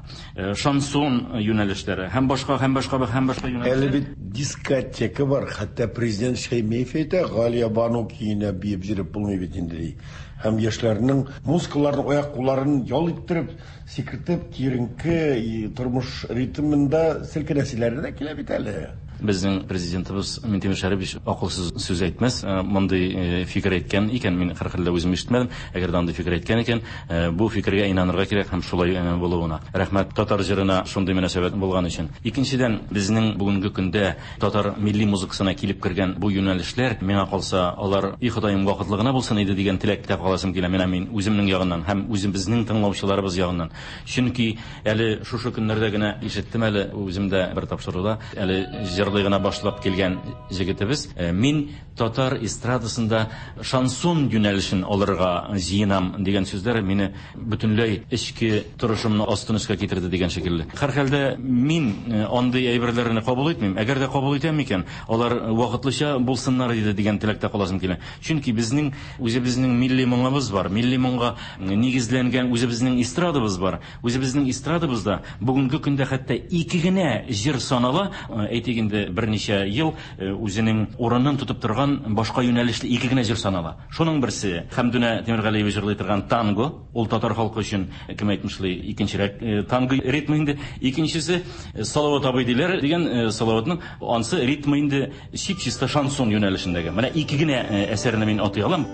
шансон юнәлешләре һәм башка юнәлешләр. Әле бит дискотека бар, хәтта президент Шәймиев әйтә, Галия Бану киенә биеп җиреп булмый бит инде. Һәм яшьләрнең мускулларын, аяк-кулларын ял иттереп, сикертеп, киеренке тормыш ритмында селкенәселәре дә килә бит әле. Безнең президентыбыз Минтимер Шәрипович акылсыз сүз әйтмәс. Мондый фикер әйткән икән, мин һәрхәлдә үзем ишетмәдем. Әгәр дә андый фикер әйткән икән, бу фикергә инанырга кирәк һәм шулай булуына. Рәхмәт татар җырына шундый мөнәсәбәт булган өчен. Икенчедән, безнең бүгенге көндә татар милли музыкасына килеп кергән бу юнәлешләр, миңа калса, алар и Ходаем вакытлы гына булсын иде дигән теләктә каласым килә. Мин үземнең ягыннан һәм үзебезнең тыңлаучыларыбыз ягыннан. Чөнки әле шушы көннәрдә генә ишеттем, әле үземдә бер тапшыруда, әле җырлый гына башлап килгән җегетебез, мин татар эстрадасында шансон юнәлешен алырга җыенам дигән сүзләр мине бөтенләй эчке торышымны астын өскә китерде дигән шикелле. Һәрхәлдә мин андый әйберләрне кабул итмим. Әгәр дә кабул итәм икән, алар вакытлыча булсыннар иде дигән теләктә каласым килә. Чөнки безнең үзебезнең милли моңыбыз бар. Милли моңга нигезләнгән үзебезнең эстрадабыз бар. Үзебезнең эстрадабызда бүгенге көндә хәтта 2 генә җыр санала, әйтик инде берничә ел үзенең урынын тотып торган башка юнәлешле 2 генә җыр санала. Шуның берсе Хәмдүнә Тимергалиева җырлый торган танго, ул татар халкы өчен кем әйтмешли икенчерәк танго ритмы инде. Икенчесе Салават абый диләр дигән Салаватның ансы ритмы инде чиста шансон юнәлешендәге. Менә 2 генә әсәрне мин атый алам.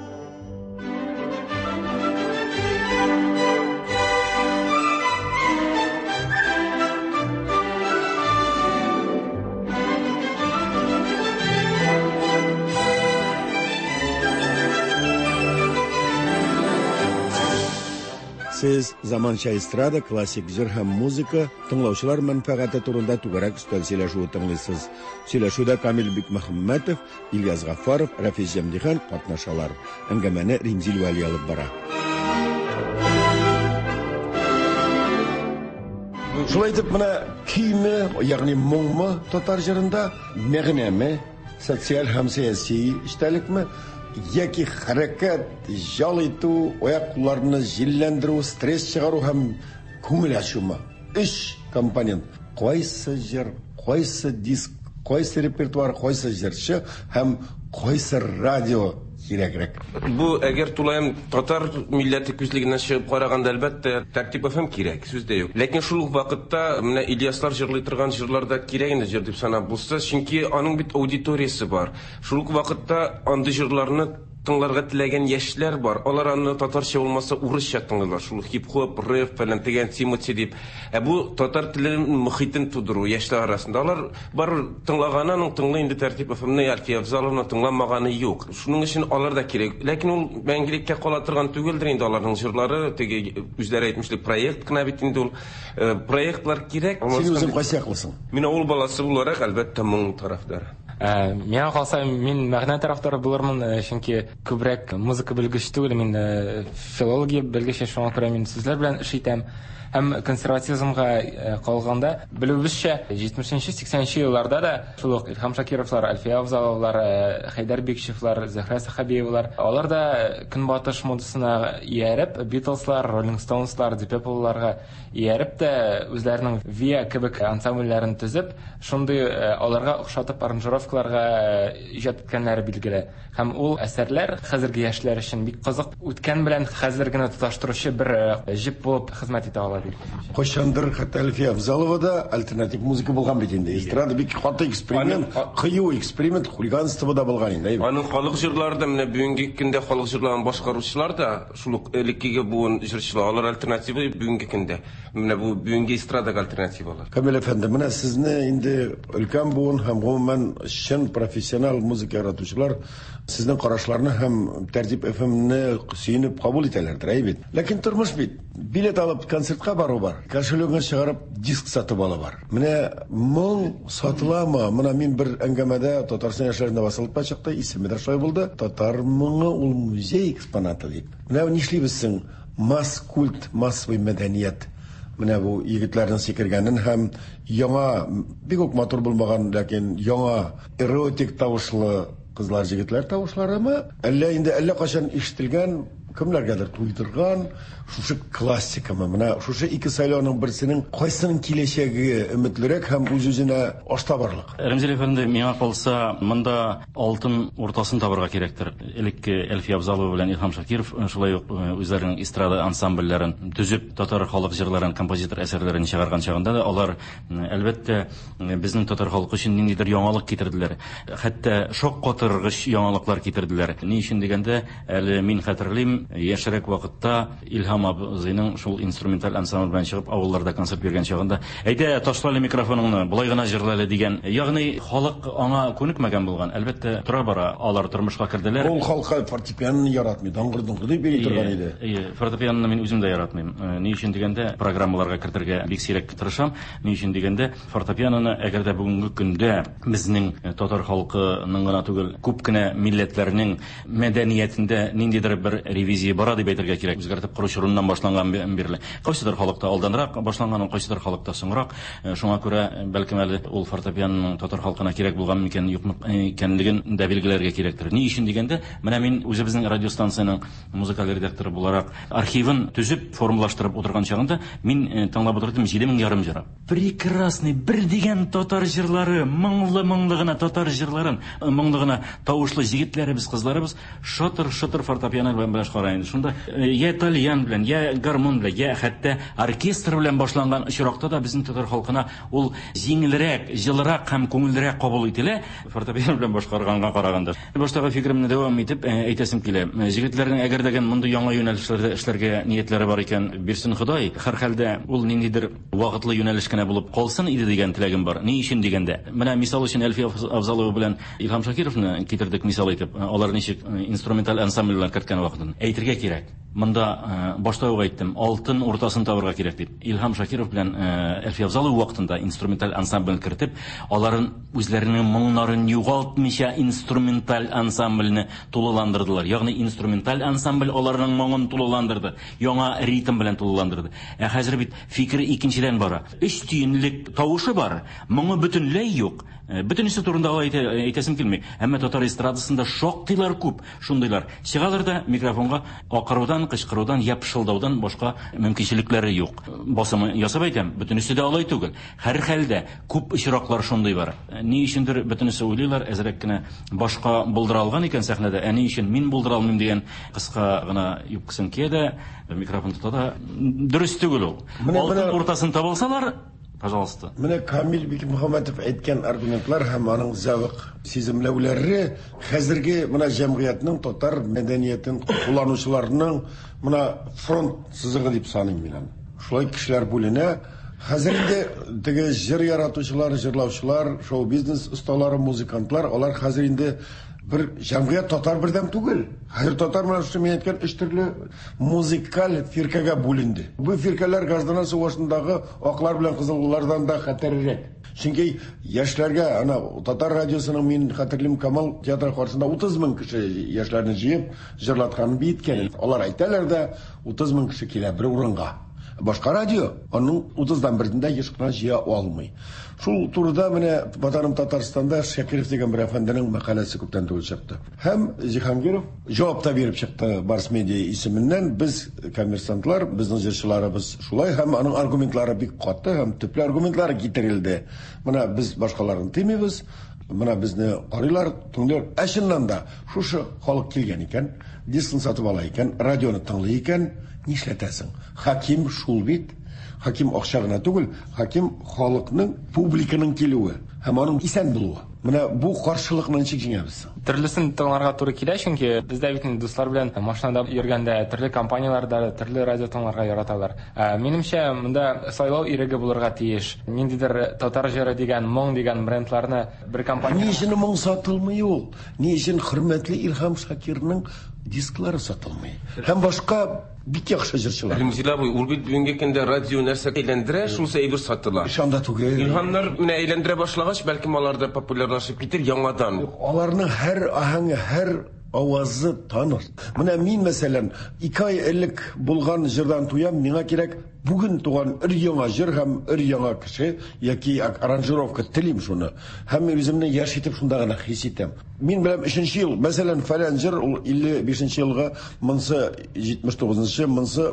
Siz zamancha estrada, klassik җыр һәм музыка, тыңлаучылар мәнфәгате турында түгәрәк өстәл сөйләшүе тыңлыйсыз. Сөйләшүдә Камил Бикмөхәммәтов, Ильяс Гафаров, Рафис Җәмдихан катнашалар. Әңгәмәне Римзил Вәли алып бара. Шулай итеп, менә көйме, ягъни моңмы татар җырында мәгънәме, социаль һәм сәяси эчтәлекме, яки хәрәкәт, жал итү, аякларны җилләндерү, стресс чыгару һәм күңел ачумы. 3 компонент. Кайсы җыр, кайсы диск, кайсы репертуар, кайсы җырчы һәм кайсы радио кирәкрәк. Бу әгәр тулаем татар милләте күзлегеннән чыгып караганда әлбәттә тәртип һәм кирәк, сүздә юк. Ләкин шул ук вакытта менә Ильяслар җырлый торган җырларда кирәк инде җыр дип санап булса, чөнки аның бит аудиториясе бар. Шул ук вакытта андый җырларны тыңларга теләгән яшьләр бар. Алар аны татарча булмаса урысча тыңлыйлар. Шул хип-хоп, рэп фәлән дигән тематика дип. Бу татар телен мөхитен тудыру яшьләр арасында. Алар бар тыңлаганның тыңлый инде тәртип ФМны Альфия Авзаловны тыңламаганы юк. Шуның өчен алар да кирәк. Ләкин ул мәңгелеккә кала торган түгелдер инде аларның җырлары, теге үзләре әйтмешлек проект кына бит инде ул. Проектлар кирәк. Син үзең кайсы яклысың? Мин авыл баласы буларак әлбәттә моң тарафдары. Миңа калса, мин мәгънә тарафдары булырмын, чөнки күбрәк музыка белгеч түгел, мин филология белгеч, шуңа күрә мин сүзләр белән эш итәм. Һәм консерватизмга калганда, белүебезчә, 70-80 елларда да шул ук Илһам Шакировлар, Альфия Авзаловлар, Хайдар Бекчевлар, Зәһрә Сахабиевлар, алар да көнбатыш модасына ияреп, Beatlesлар, Rolling Stoneслар, Deep Purple'ларга ияреп тә үзләренең Via кебек ансамбльләрен төзеп, шундый аларга охшатып аранжировкаларга иҗат иткәннәре билгеле. Һәм ул әсәрләр хәзерге яшьләр өчен бик кызык, үткән белән хәзер генә тоташтыручы бер җип булып хезмәт итә ала. Кайчандыр хәтта Альфия Авзалова да альтернатив музыка булган бит инде. Эстрада бик каты эксперимент, кыю эксперимент, хулиганство да булган инде. Аның халык җырларында менә бүгенге көндә халык җырларын башкаручылар да шул ук элеккеге буын җырчылар, алар альтернатива бүгенге көндә. Менә бу бүгенге эстрадага альтернативалар. Камил әфәнде, менә сезне инде өлкән буын һәм гомумән чын профессионал музыка яратучылар сезнең карашларны һәм тәртип ФМны сөенеп кабул итәләрдер, әйбит. Ләкин тормыш бит. Билет алып концертка бару бар. Кошелегын чыгарып диск сатып ала бар. Менә моң сатыламы? Менә мин бер әңгәмәдә Татарстан яшьләренә басылып чыкты, исеме дә шулай булды. Татар моңы ул музей экспонаты дип. Менә нишлибез соң? Масс культ, массовый мәдәният. Менә бу егетләрнең сикергәнен һәм яңа, бик үк матур булмаган, ләкин яңа эротик тавышлы кызлар җегетләр тавышларымы? Әллә инде әллә качан ишетелгән кемләргәдер туйдырган, шушы классика менә шушы ике сайлауның берсенең кайсының киләчәге өметлерәк һәм үз-үзенә аштабарлык. Рәмзил әфәнде, миңа калса, монда алтын уртасын табырга кирәктер. Элекке Әлфия Абзалова белән Илһам Шакиров шулай ук үзләренең эстрада ансамбльләрен төзеп, татар халык җырларын, композитор әсәрләрен чыгарган чагында да алар әлбәттә безнең татар халкы өчен ниндидер яңалык китерделәр. Хәтта шок катыргыч яңалыклар китерделәр. Ни өчен дигәндә, әле мин хәтерлим, яшьрәк вакытта Илһам абзыйның шул инструменталь ансамбль белән чыгып авылларда концерт биргән чагында, әйдә ташлалы микрофоныңны, булай гына җырлалы дигән. Ягъни халык аңа күнекмәгән булган. Әлбәттә тора-бара алар тормышка керделәр. Ул халкы фортепианны яратмый, даңгыр-дыңгыр дип бери торган иде. Фортепианны мин үзем дә яратмыйм. Ни өчен дигәндә, программаларга кертергә бик сирәк тырышам. Ни өчен дигәндә, фортепианны әгәр дә бүгенге көндә безнең татар халкының гына түгел, күп кенә милләтләрнең мәдәниятендә ниндидер бер ревизия бара дип әйтергә кирәк. Үзгәртеп коручы урыннан башланган бирле. Кайсыдыр халыкта алданрак башланган, кайсыдыр халыкта соңрак. Шуңа күрә бәлкем әле ул фортепианның татар халкына кирәк булган микән, юкмы икәнлеген дә билгеләргә кирәктер. Ни өчен дигәндә, менә мин үзебезнең радиостанцияның музыкаль редакторы буларак архивын төзеп, формалаштырып утырган чагында мин тыңлап утырдым 7500 җыры. Прекрасный бер дигән татар җырлары, моңлы гына татар җырларын, моңлы гына тавышлы җегетләребез, кызларыбыз шатыр-шатыр фортепиано белән шкарай. Шунда я итальян белән, я гармон белән, я хәтта оркестр белән башланган очракта да безнең татар халкына ул җиңелрәк, җылырак һәм күңелрәк кабул ителә фортепиано белән башкарганга караганда. Баштагы фикеремне дәвам итеп әйтәсем килә. Җегетләрнең әгәр дигән мондый яңа юнәлешләрдә эшләргә ниятләре бар икән, бирсен Ходай. Һәр хәлдә ул ниндидер вакытлы юнәлеш кенә булып калсын иде дигән теләгем бар. Ни өчен дигәндә, менә мисал өчен Әлфия Абзалова белән Илһам Шакировны китердек мисал итеп, алар ничек инструменталь ансамбльләр керткән вакытын әйтергә кирәк. Монда башта ук әйттем, алтын уртасын табырга кирәк дип. Илһам Шакиров белән Әлфия Абзалова вакытында инструменталь ансамбль кертеп, аларын үзләренең моңнарын югалтмыйча инструменталь ансамбльне тулыландырдылар. Ягъни инструменталь ансамбль аларның моңын тулыландырды, яңа ритм белән тулыландырды. Хәзер бит фикер икенчедән бара. 3 тиенлек тавышы бар, моңы бөтенләй юк. Бөтенесе турында әйтәсем килми. Әмма татар эстрадасында шактыйлар күп, шундыйлар. Чыгалар да микрофонга акырудан, кычкырудан, япшылдаудан башка мөмкинчелекләре юк. Басымы ясап әйтәм, бөтенесе дә алай түгел. Һәр хәлдә күп очраклар шундый бар. Ни өчендер бөтенесе уйлыйлар, әзрәк кенә башка булдыра алган икән сәхнәдә, ни өчен мин булдыра алмыйм дигән кыска гына юбкасын киде, микрофон тота. Дөрес түгел ул. Алтын уртасын табылсалар, пожалуйста. Менә Камил Бикмөхәммәтов әйткән аргументлар һәм аның зәвык сиземләүләре хәзерге менә җәмгыятьнең татар мәдәниятен кулланучыларының менә фронт сызыгы дип саныйм мин. Шулай кешеләр бүленә. Хәзер инде теге җыр яратучылар, җырлаучылар, шоу-бизнес осталары, музыкантлар, алар хәзер инде bir җәмгыять татар бердәм түгел. Хәзер татар менә шушы мен әйткән 3 төрле музыкаль фиркәгә бүленде. Бу фиркәләр Граждан сугышындагы аклар белән кызыллардан да хәтәррәк. Чөнки яшьләргә ана татар радиосының мин хәтерлим Камал театр каршысында 30 мең кеше яшьләрне җыеп җырлатканын биткән. Алар әйтәләр дә 30 мең кеше килә бер урынга. Башка радио аның 30дан бердән еш кына җыя алмый. Шул турыда менә Батарым Татарстанда Шакиров дигән бер әфәнденең мәкаләсе күптән түгел чыкты. Һәм Җиһангиров җавап та биреп чыкты Барс Медиа исеменнән. Без коммерсантлар, безнең җырчыларыбыз шулай һәм аның аргументлары бик каты һәм төпле аргументлар китерилде. Менә без башкаларын тимибез. Менә безне карыйлар, түңдер. Әшеннән дә шушы халык килгән икән, дискны сатып ала икән, радионы тыңлый икән, нишләтәсең? Хаким шул бит. Хаким акча гына түгел, хаким халыкның, публиканың килүе һәм аның исән булуы. Менә бу каршылыкны ничек җиңәбез? Төрлесен тыңларга туры килә, чөнки бездә бит дуслар белән машинада йөргәндә төрле компанияларда, төрле радио тыңларга яраталар. Минемчә, монда сайлау иреге булырга тиеш. Ниндидер татар җыры дигән, моң дигән брендларны бер компания. Ни өчен моң сатылмый ул? Ни өчен хөрмәтле Илһам Шакирның дисклары сатылмый? Һәм башка бик яхшы җырчылар. Рәмзил абый, ул бит бүгенге көндә радио нәрсә әйләндерә, шул әйбер сатыла. Шанда түгел. Илһамнар менә әйләндерә башлагач, бәлки аларда популярлашып китер яңадан. Аларның һәр аһәңе, һәр авазы таныр. Менә мин мәсәлән 2 ай элек булган җырдан туям, миңа кирәк бүген туган яңа җыр һәм яңа кеше яки аранжировка телим шуны. Һәм үземне яшь итеп шунда гына хис итәм. Мин беләм 3нче ел, мәсәлән, фәлән җыр ул 55нче елга, монсы 79нчы, монсы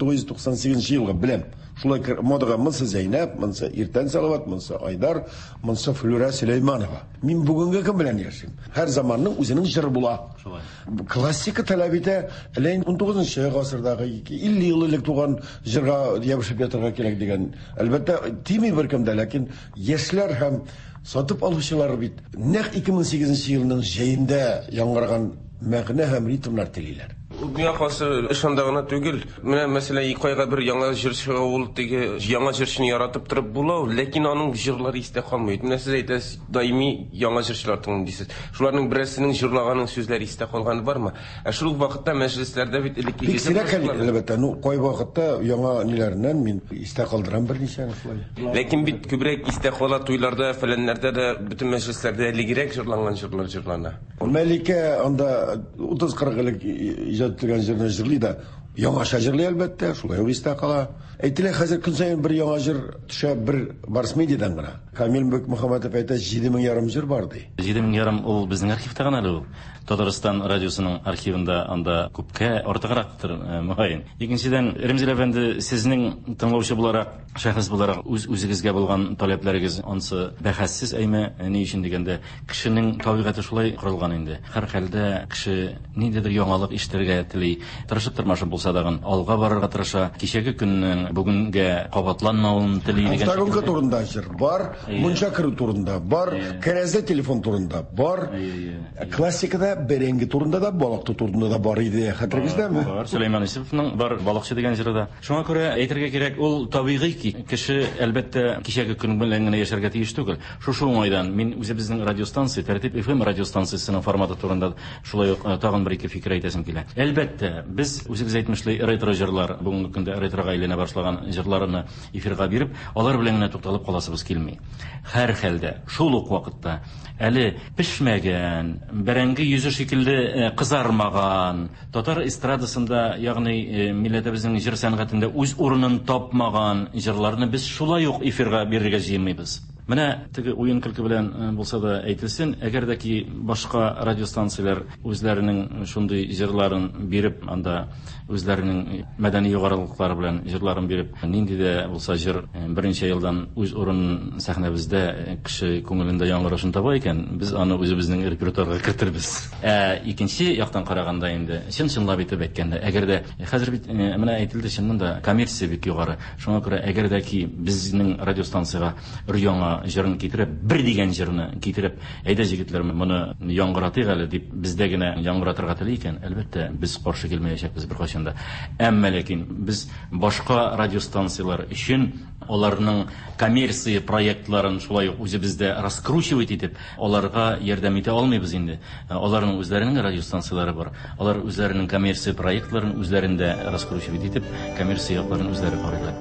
1998нче елга беләм. Шулай модага монсы Зәйнәп, монсы Иртән Салават, монсы Айдар, монсы Флюра Сөләйманова. Мин бүгенге кем белән яшим? Һәр заманның үзенең җыры була. Классика таләп итә, ләкин 19нчы гасырдагы 50 ел элек туган җырга ябышып ятырга кирәк дигән. Әлбәттә, тими беркемдә, ләкин яшьләр һәм сатып алучылар бит нәкъ 2008нче елның җәендә яңгырган мәгънә һәм ритмнар телиләр. Dünya xası ышанда гына түгел. Менә мәсәлән, 2 айга бер яңа җыр чыга, ул теге яңа җырчыны яратып торып була, ләкин аның җырлары истә калмый. Менә сез әйтәсез, даими яңа җырчылар тыңлый дисез. Шуларның берсенең җырлаганның сүзләре истә калганы бармы? Шул вакытта мәҗлесләрдә бит элекке әлбәттә, кай вакытта яңа ниләреннән мин истә калдырам берничә шулай. Ләкин бит күбрәк истә кала туйларда, фәләннәрдә дә, бөтен мәҗлесләрдә элегрәк җырланган җырлар җырлана. Мәликә анда 30-40 элек иҗат итгән җырны җырлый да, яңаша җырлый әлбәттә, шулай ул истә кала. Әйтелә, хәзер көн саен бер яңа җыр төшә, бер Барс медиадан гына. Камил Мөхәммәтов әйтә, 7500 җыр бар ди. 7500 ул безнең архивта гына ул. Татарстан радиосының архивында анда күпкә артыграктыр, мөгаен. Икенчедән, Ремзил әфәнде, сезнең тыңлаучы буларак, шәхес буларак үзегезгә булган таләпләрегез ансы бәхәссез әйме, ни өчен дигәндә, кешенең табигате шулай корылган инде. Һәр хәлдә кеше ниндидер яңалык ишетергә тели, тырышып тормашын булса да, алга барырга тырыша, кичәге көннең бүгенгә кабатланмавын тели дигән. Автогонка турында җыр бар, мунча кыру турында бар, кәрәзә телефон турында бар. Классикада бәрәңге турында да, балыкты турында да бар иде. Хәтерегездәме? Бар. Сөләйман Исәповның бар балыкчы дигән җыры да. Шуңа күрә әйтергә кирәк, ул табигый ки, кеше әлбәттә кичәге көн белән генә яшәргә тиеш түгел. Шушы уңайдан мин үзебезнең радиостанция, Тәртип FM радиостанциясының форматы турында шулай ук тагын бер ике фикер әйтәсем килә. Әлбәттә, біз үзегез әйтмешле ретро җырлар, бүгенге көндә ретрога әйләнә башлаган җырларны эфирга биреп, алар белән генә тукталып каласыбыз килми. Һәр хәлдә, шул ук вакытта әле пешмәгән, бәрәңге йөзе шикелле кызармаган, татар эстрадасында, ягъни милләтебезнең җыр сәнгатендә үз урынын тапмаган җырларны без шулай ук эфирга бирергә җыймыйбыз. Менә теге уен көлке белән булса да әйтелсен, әгәр дә ки башка радиостанцияләр үзләренең шундый җырларын биреп, анда үзләренең мәдәни югарылыклары белән җырларын биреп, нинди дә булса җыр беренче елдан үз урынын сәхнәбездә кеше күңелендә яңгырашын таба икән, без аны үзебезнең репертуарга керттербез. Икенче яктан караганда инде, чын-чынлап итеп әйткәндә, әгәр дә хәзер бит менә әйтелде, чыннан да коммерция бик югары. Шуңа күрә әгәр дә ки безнең радиостанциягә яңа җырын китереп, бер дигән җырны китереп, әйдә җегетләр, моны яңгыратыйк әле дип бездә генә яңгыратырга тели икән, әлбәттә без каршы килмәячәкбез беркайчан да. Әмма ләкин без башка радиостанциялар өчен аларның коммерция проектларын шулай ук үзебездә раскручивать итеп, аларга ярдәм итә алмыйбыз инде. Аларның үзләренең радиостанциялары бар. Алар үзләренең коммерция проектларын үзләрендә раскручивать итеп, коммерция якларын үзләре карыйлар.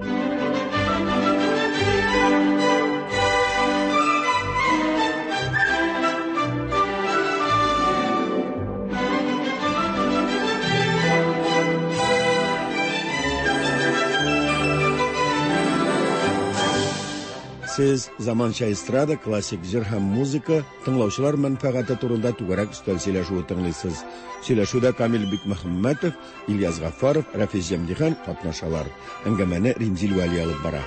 Сез заманча эстрада, классик җыр һәм музыка, тыңлаучылар мәнфәгате турында түгәрәк өстәл сөйләшүе тыңлыйсыз. Сөйләшүдә Камил Мөхәммәтов, Ильяс Гафаров, Рафис Җәмдихан катнашалар. Әңгәмәне Римзил Вәли алып бара.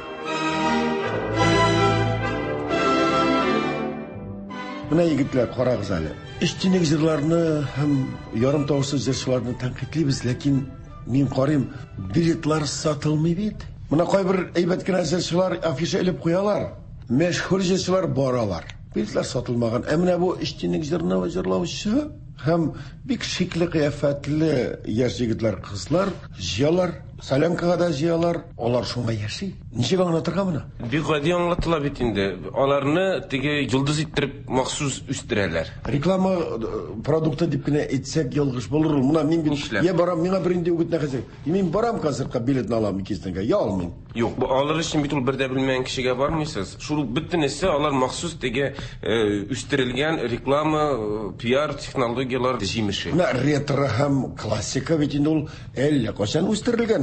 Менә егетләр, карагыз әле. Эчтинек җырларны һәм ярым тавышлы җырчыларны тәнкыйтьлибез, ләкин мин карыйм, билетлар сатылмый бит. Менә кайбер әйбәт кенә җырчылар афиша элеп куялар. Мәшһүр җырчылар баралар. Билетлар сатылмаган. Ә менә бу эчтинек җырны җырлаучы һәм бик шикле кыяфәтле яшь егетләр, кызлар җыялар, солянкага да җыялар. Алар шуңа яши. Ничек аңлатырга моны? Бик гади аңлатыла бит инде. Аларны теге йолдыз иттереп махсус үстерәләр. Реклама продукты дип кенә әйтсәк ялгыш булыр. Менә мин бит я барам, миңа бер инде үгетне хәзер. Мин барам концертка, билетны алам 2 тәнгә. Я алмыйм. Юк, бу алар өчен бит ул бердә белмәгән кешегә бармыйсыз. Шул бөтенесе алар махсус теге үстерелгән реклама, пиар технологиялар җимеше. Менә ретро һәм классика бит инде ул әллә качан үстерелгән.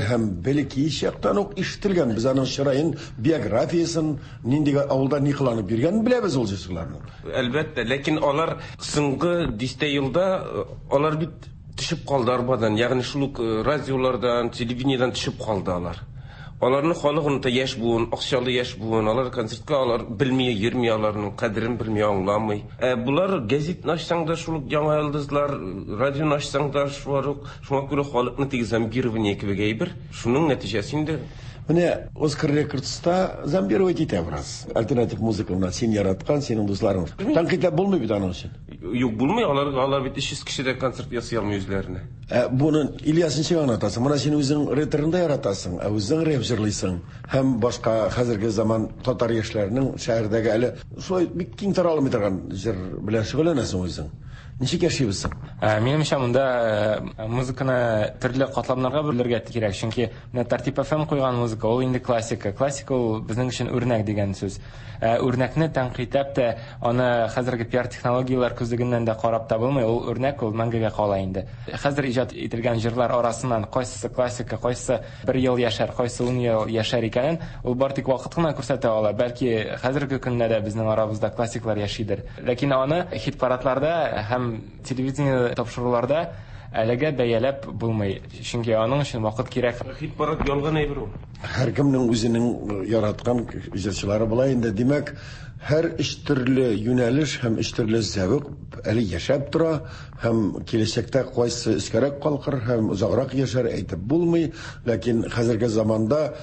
һәм бәлки яктан ук ишетелгән. Без аның чырайын, биографиясын, нинди авылда ни кыланып йөргәнен беләбез ул җырчыларның. Әлбәттә, ләкин алар соңгы 10 елда алар бит төшеп калды арбадан, ягъни шул ук радиолардан, телевидениедән төшеп калды алар. Аларның халыгында яшь буын, акчалы яшь буын, алар концертка алар белми, йөрми, аларның кадерен белми, аңламый. Булар газет начсаң да шул яңа йолдызлар, радио начсаң да шуңа күрә халыкны тиз зомбирование кебек әйбер. Шуның нәтиҗәсендә Менә Оскар Рекордста зомбировать итә бераз. Альтернатив музыканы син яраткан, синең дусларың. Тәнкыйтә булмый бит аның өчен. Юк, булмый, алар бит 300 кешедә концерт ясый алмый үзләренә. Буны Ильясын син аңлатасың. Менә син үзең ретерында яратасың, үзең реп җырлыйсың. Һәм башка хәзерге заман татар яшьләренең шәһәрдәге әле шулай бик киң таралып торган җыр белән шөгыльләнәсең үзең. Ничек яшибез? Минемчә, монда музыканы төрле катламнарга бүләргә кирәк, чөнки менә Тәртип ФМ куйган музыка ул инде классика. Классика ул безнең өчен үрнәк дигән сүз. Үрнәкне тәнкыйтәп тә аны хәзерге пиар технологияләр күзлегеннән дә карап та булмый. Ул үрнәк, ул мәңгегә кала инде. Хәзер иҗат ителгән җырлар арасыннан кайсы классика, кайсы 1 ел яшәр, кайсы 10 ел яшәр икәнен ул бар тик вакыт кына күрсәтә ала. Бәлки хәзерге көндә дә безнең арабызда классиклар яшидер. Ләкин аны хит-парадларда һәм телевидение тапшыруларда әлегә бәяләп булмый. Чөнки аның өчен вакыт кирәк. Хит-парад ялган әйбер ул. Һәркемнең үзенең яраткан җырчылары була инде. Димәк, һәр эш төрле юнәлеш һәм эш төрле зәвык әле яшәп тора, һәм киләчәктә кайсы эскәрәк калкыр һәм узаграк яшәр әйтеп булмый. Ләкин хәзерге заманда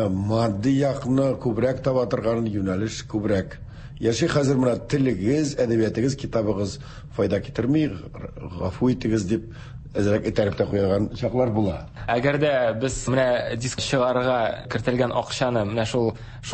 матди якны күбрәк таба торган юнәлеш күбрәк. Яши хәзер менә телегез, әдәбиятыгыз, китабыгыз файда китерми, гафу итегез дип әзрәк этәреп тә куйган чаклар була. Әгәр дә без менә диск чыгарырга кертелгән акчаны, менә шул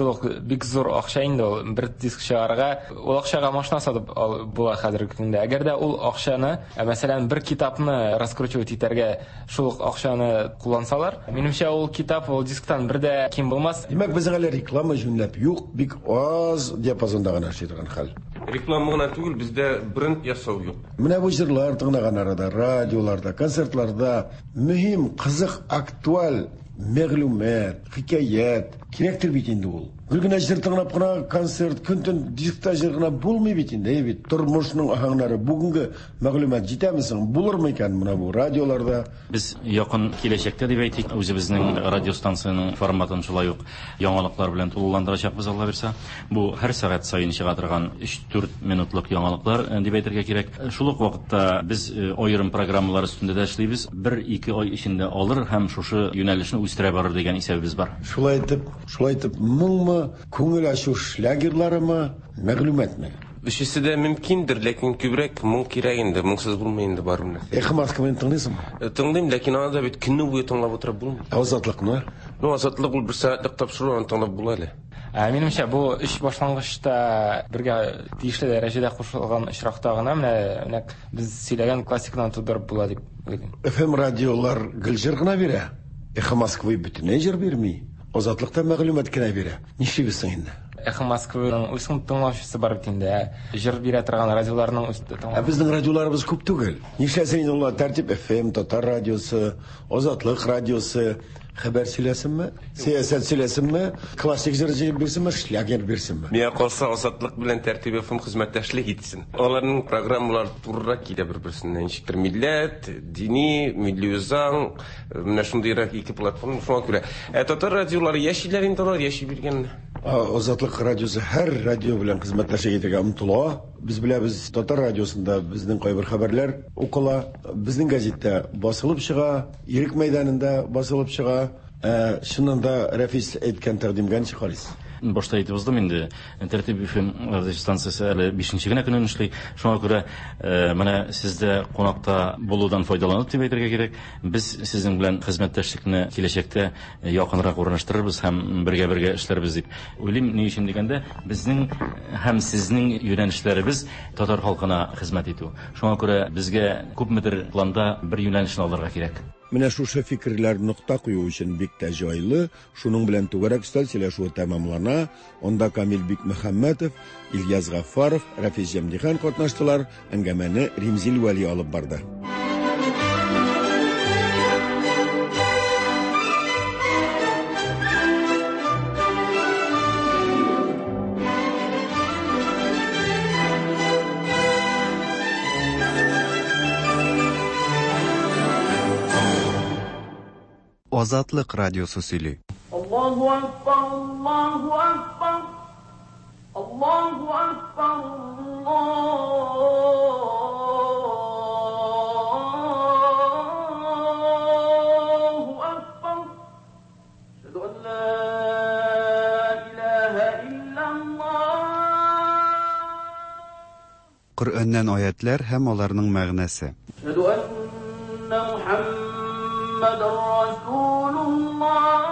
бик зур акча инде ул, бер диск чыгарырга, ул акчага машина сатып була хәзерге көндә. Әгәр дә ул акчаны, мәсәлән, бер китапны раскручивать итәргә шул акчаны куллансалар, минемчә ул китап, ул дисктан бер дә ким булмас. Димәк, безнең әле реклама җүнләп юк, бик аз диапазонда гына эшли торган хәл. Реклама гына түгел, бездә бренд ясау юк. Менә бу җырлар тыңлаган арада, радиоларда, концертларда мөһим, кызык, актуаль мәгълүмат, хикаят кирәктер бит инде ул. Бер генә җыр тыңлап кына концерт, көн-төн дискта җыр гына булмый бит инде. Бит тормышның аһаңнары бүгенге мәгълүмат җитәме соң? Булырмы икән менә бу радиоларда? Без якын киләчәктә дип әйтик, үзебезнең радиостанцияның форматын шулай ук яңалыклар белән тулыландырачакбыз, Алла бирсә. Бу һәр сәгать саен чыга торган 3-4 минутлык яңалыклар дип әйтергә кирәк. Шул ук вакытта без аерым программалар өстендә дә эшлибез. 1-2 ай эчендә алыр һәм шушы юнәлешне үстерә барыр дигән исәбебез бар. Шулай итеп, моңмы, күңел ачу шлягерларымы, мәгълүматмы? Өчесе дә мөмкиндер, ләкин күбрәк моң кирәк инде, моңсыз булмый инде бар нәрсә. Эхо Москваны тыңлыйсыңмы? Тыңлыйм, ләкин анда бит көнне буе тыңлап утырып булмый. Азатлыкны? Азатлык ул 1 сәгатьлек тапшыруын тыңлап була әле. Минемчә, бу эш башлангычта бергә тиешле дәрәҗәдә кушылган очракта гына менә без сөйләгән классикадан тудырып була дип уйлыйм. FM радиолар гөлҗыр гына бирә. Эхо Москвы бөтенләй җыр бирми. Азатлыкта мәгълүмат кенә бирә. Ничегез инде? Эхо Москваның үсен тыңлаучысы бар бит инде. Җыр бирә торган радиоларның үсте тыңлау. Безнең радиоларыбыз күп түгел. Нишләсен инде ул Тәртип FM, Татар радиосы, Азатлык радиосы, хәбәр сөйләсенме, сиясәт сөйләсенме, классик җыр бирсенме, шлягер бирсенме? Миңа калса Азатлык белән Тәртип FM хезмәттәшлек итсен. Аларның программалары турырак килә бер-берсеннән. Ничектер милләт, дини, милли үзаң, менә шундыйрак ике платформа шуңа күрә. Татар радиолары яшиләр инде, алар яши биргән. Азатлык радиосы һәр радио белән хезмәттәшлек итәргә омтыла. Без беләбез, Татар радиосында безнең кайбер хәбәрләр укыла, безнең газетта басылып чыга, Ирек мәйданында басылып чыга. Шуннан да Рәфис әйткән тәкъдимгә ничек карыйсыз? Башта әйтеп уздым инде, Тәртип FM радиостанциясе әле 5-нче генә көнен эшли. Шуңа күрә менә сездә кунакта булудан файдаланып дип әйтергә кирәк. Без сезнең белән хезмәттәшлекне киләчәктә якынрак урнаштырырбыз һәм бергә эшләрбез дип уйлыйм. Ни өчен дигәндә, безнең һәм сезнең юнәлешләребез татар халкына хезмәт итү. Шуңа күрә безгә күпмедер планда бер юнәлешне алырга кирәк. Менә шушы фикерләр нокта кую өчен бик тә җайлы. Шуның белән түгәрәк өстәл сөйләшүе тәмамлана. Онда Камил Бикмөхәммәтов, Ильяс Гафаров, Рәфис Җәмдихан катнаштылар. Әңгәмәне Римзил Вәли алып барды. Azatlık Radyosu söylüyor. Allahu Akbar, Allahu Akbar, Allahu Akbar, Allahu Akbar. Eşhedü en la ilahe illallah. Kur'an'dan ayetler hem onların ma'nası. Eşhedü enne Muhammeden Resulullah.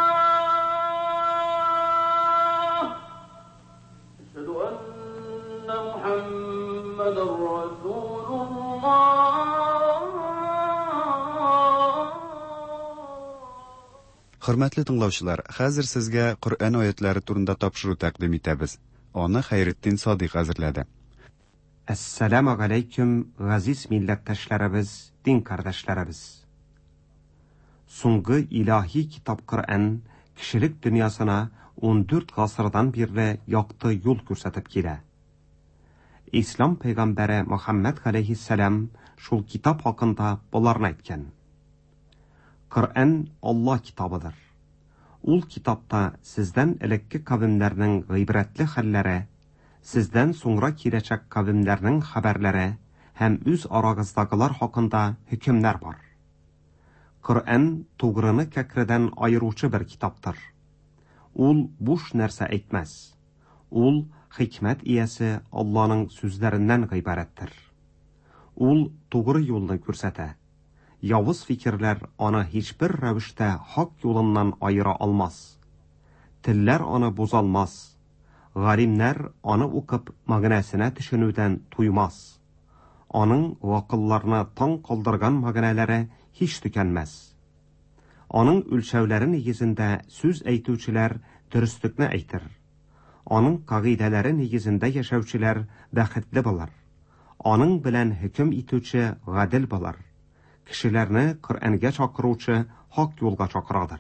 Hürmetli dinləyicilər, hazır sizə Qur'an ayətləri turunda tapşırıq təqdim etəbiz. Onu Xeyrettin Sadiq hazırladı. Assalamu alaykum aziz milletdaşlarımız, din kardeşlerimiz. Soңғы ilahi kitap Qur'an kişilik dünyasına 14 asırdan beri yaktı yol gösterip kele. İslam peygamberi Muhammed aleyhisselam şul kitap hakkında bularını aytken. Qur'an Allah kitabıdır. Ул kitapta sizden elekki kavimlerinin gıybretli halleri, sizden sonra kirecek kavimlerinin haberleri hem üz arağızdagılar hakkında hükümler var. Qur'an tuğrını kekreden ayırıcı bir kitaptır. Ул boş nerse etmez. Ул hikmet iyesi Allah'ın sözlerinden gıybarettir. Ул tuğrı yolunu görsete. Yavuz fikirler onu hiçbir rəvişte hak yolundan ayıra almaz. Tiller onu bozalmaz. Galimler onu okup mağnasına düşünüden tuymaz. Onun vakıllarına tan kaldırgan mağnaları hiç tükenmez. Onun ölçevleri negizinde söz eytüçüler dürüstlükne eytir. Onun kagideleri negizinde yaşavçılar bəxtli bular. Onun bilen hüküm etüçü gadil bular. Kişilerini Qur'an'a çakırıcı hak yolga çakıradır.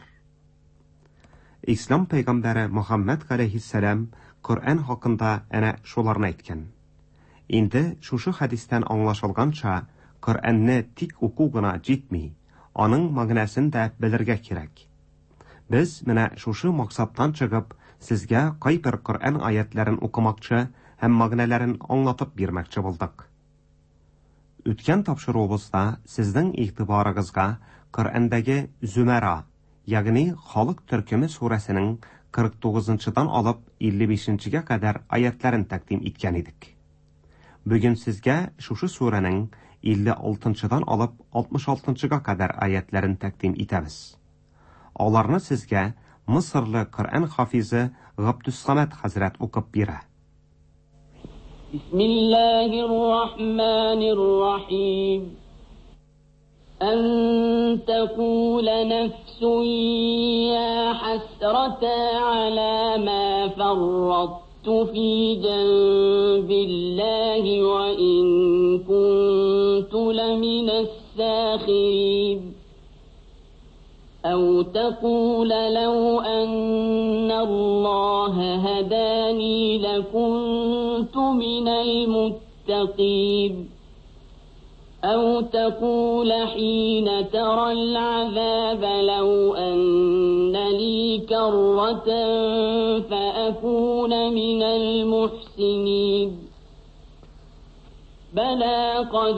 İslam peygamberi Muhammed aleyhisselam Qur'an hakkında ana şularını aytken. Indi şuşu hadisten anlaşılgança Qur'an'ni tik okuğuna jitmey, onun mağnasını da bilirge kerek. Biz mine şuşu maksattan çıkıp sizge kaypir Qur'an ayetlerin okumakçı hem mağnalarin anlatıp birmekçi bulduk. Ötken tapşırığımızda sizden itibarınızga Qur'andagi Zümera, yani Xalq Türkümü suresinin 49-dan alıp 55-ge kadar ayetlerin takdim etken edik. Bugün sizge şuşu surenin 56-dan alıp 66-ga kadar ayetlerin takdim etemiz. Onlarını sizge Mısırlı Qur'an hafizi Abdüssamet Hazret okup bire. بسم الله الرحمن الرحيم أن تقول نفس يا حسرة على ما فرطت في جنب الله وإن كنت لمن الساخرين أو تقول لو أن الله هداني لكنت من المتقين أو تقول حين ترى العذاب لو أن لي كرة فأكون من المحسنين بلى قد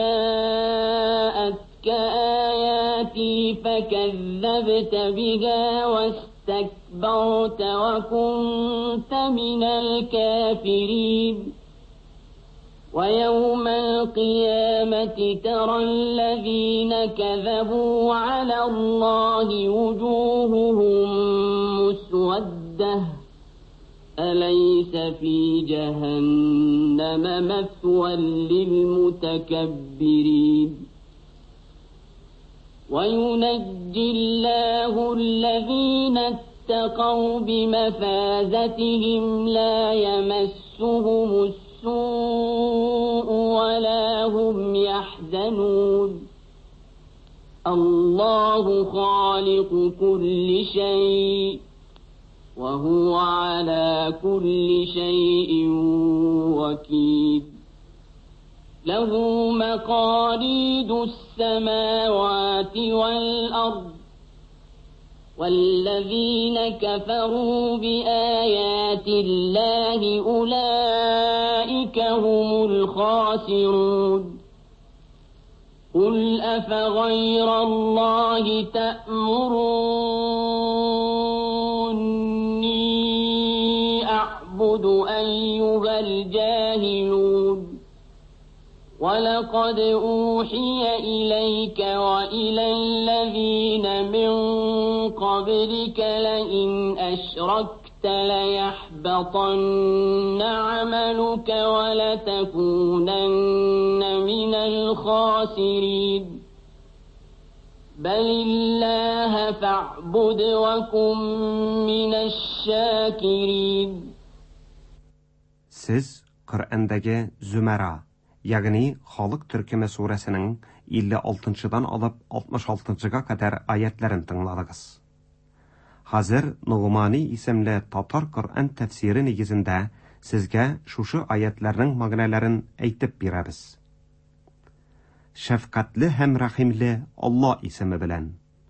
جاءت آياتي فكذبت بها واستكبرت وكنت من الكافرين ويوم القيامة ترى الذين كذبوا على الله وجوههم مسودة أليس في جهنم مثوى للمتكبرين وينجي الله الذين اتقوا بمفازتهم لا يمسهم السوء ولا هم يحزنون الله خالق كل شيء وهو على كل شيء وكيل له مقاليد السماوات والأرض والذين كفروا بآيات الله أولئك هم الخاسرون قل أفغير الله تأمروني أعبد أيها الجاهلون ولقد أوحي إليك وإلى الذين من قبلك لئن أشركت ليحبطن عملك ولتكونن من الخاسرين بل الله فاعبد وكن من الشاكرين. Siz Qur'andagi Zumara, ya'ni Xalq Türküme surəsinin 56-dan alıb 66-ga qədər ayətlərini dinladınız. Hazır Nuğmani isimli Tatar Qur'an təfsiri negizində sizə şuşu ayətlərinin məğnələrini aytıb berəriz. Şəfqətli həm rəhimli Allah ismi bilən.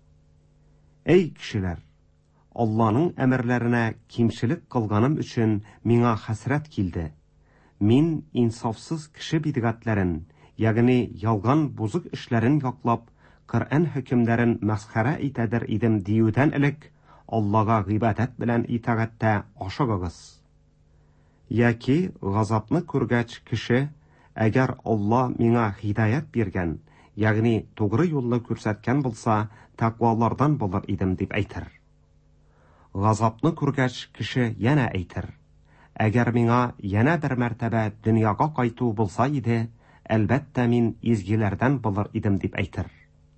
Ey kişilər, Allah'ın əmrlərinə kimçilik qılğanım üçün mənə həsrət kildi. Min insafsız kişi bidğatlərin, ya'ni yalğan buzuq işlərin yoqlab, Qur'an hükümlərin məsxərə itədir idim deyudən ilik, Allah'a g'ibadət bilən itaatdə aşığız. Yaki g'azabni ko'rgach kişi, agar Allah mənə hidayət bergan, ya'ni to'g'ri yo'lni ko'rsatgan bo'lsa, taqvolardan bo'lar edim deb aytir. G'azabni ko'rgach kishi yana aytir. Agar menga yana bir martaba dunyoga qaytuv bo'lsa edi, albatta men ezgilardan bo'lar edim deb aytir.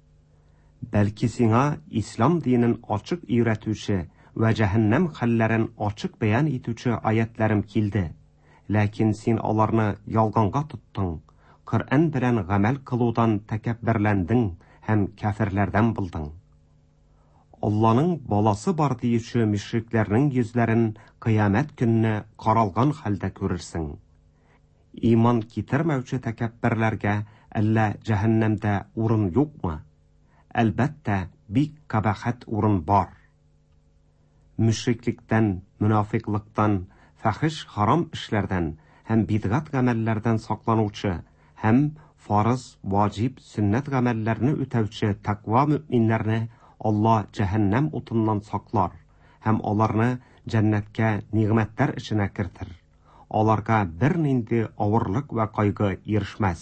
Balki senga islom dinin ochiq o'rgatuvchi va jahannam xallarin ochiq bayon etuvchi oyatlarim keldi. Lakin sen ularni yolg'onga tutding. Qur'on bilan amal qiluvdan takabbirlanding ham kafirlardan bo'lding. Allah'ın balası bar deyişi müşriklərinin yüzlərin qiyamət gününə qaralğan halda görürsən. İman kitirməvçi təkəbbirlərgə əllə cəhənnəmdə urun yoxmu? Əlbəttə, bik qabaxət urun bar. Müşriklikdən, münafiqlikdən, fəxiş haram işlərdən, həm bidğat qəməllərdən saqlanıcı, həm farız, vacib, sünnət qəməllərini ötəvçi taqva müminlərini Allah cəhənnəm otundan saqlar, həm onlarını cənnətə niğmətlər içinə kirtir. Onlarga bir nindi ağırlıq və qayğı erişməz.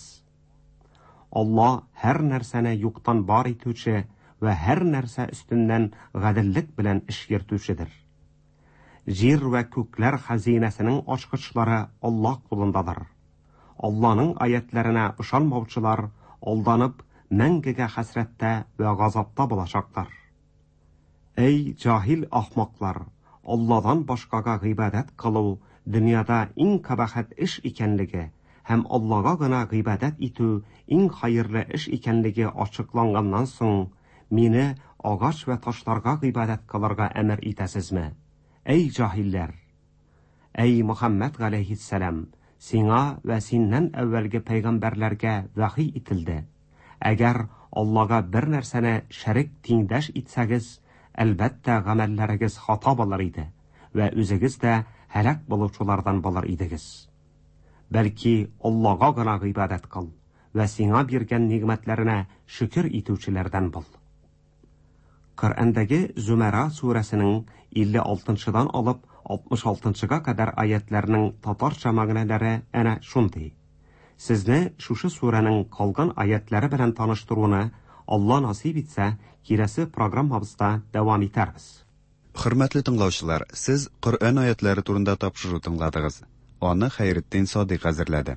Allah hər nərsəni yoxdan bar etuvchi və hər nərsə üstündən qədillik bilən iş yürütuvchidir. Yer və köklər xəzinəsinin açqıçları Allah qolundadır. Allah'ın ayətlərinə ışanmavçılar aldanıb məngəgə həsrətdə və qazabda bulacaqlar. Ey cahil ahmaqlar, Allah'dan başqaga qibadət qılı dünyada ən qəbəhət iş ikənligi, həm Allah'a qına qibadət etü ən xayırlı iş ikənligi açıqlanğandan soң, meni ağaç və taşlarga qibadət qılırga əmr etəsizmi? Ey cahillər! Ey Muhammed aleyhisselam, sina və sindən əvvəlgi peyğəmbərlərə vahiy etildi. Əgər Allah'a bir nərsəni şərik tindəş etsəgiz, əlbəttə qəməllərigiz xata bolar idi və özügiz də həlak buluvçulardan bolar idigiz. Bəlki Allah'a qına qibadət qıl və sina bergan niğmətlərinə şükür etuvchilərdən bol. Qur'andagi Zumara surəsinin 56-dan alıb 66-ga qədər ayətlərinin tatarcha məğnələri ana şunday. Sizni şuşu surənin qalğan ayətləri bilən tanışdırığını Allah nasib etsə, kelasi proqramımızda davam etərmiz. Hörmətli dinləyicilər, siz Qur'an ayətləri turunda tapşırıq dinladınız. Onu Xeyrettin Sadiq hazırladı.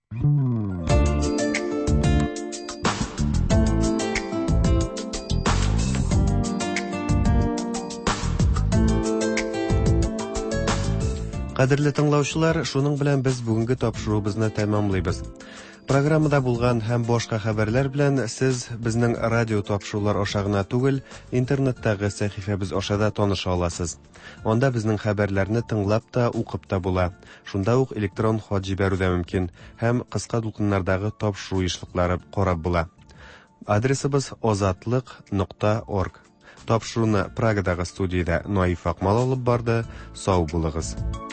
Qadirli dinləyicilər, şunun bilan biz bugungi tapşırığımızı tamamlaymiz. Programmada bo'lgan ham boshqa xabarlar bilan siz bizning radio tapshiruvlar oshag'ina tugul, internetdagi sahifamiz oshada tanisha olasiz. Onda bizning xabarlarni tinglab da, o'qib da bo'la. Shunda o'q elektron xat jibaruda mumkin, ham qisqa to'lqinlardagi tapshiruv ishliqlari qarab bo'la. Adresimiz ozatliq.org. Тапшыруны Прагадағы студияда Наиф Акмал алып барды. Сау булыгыз.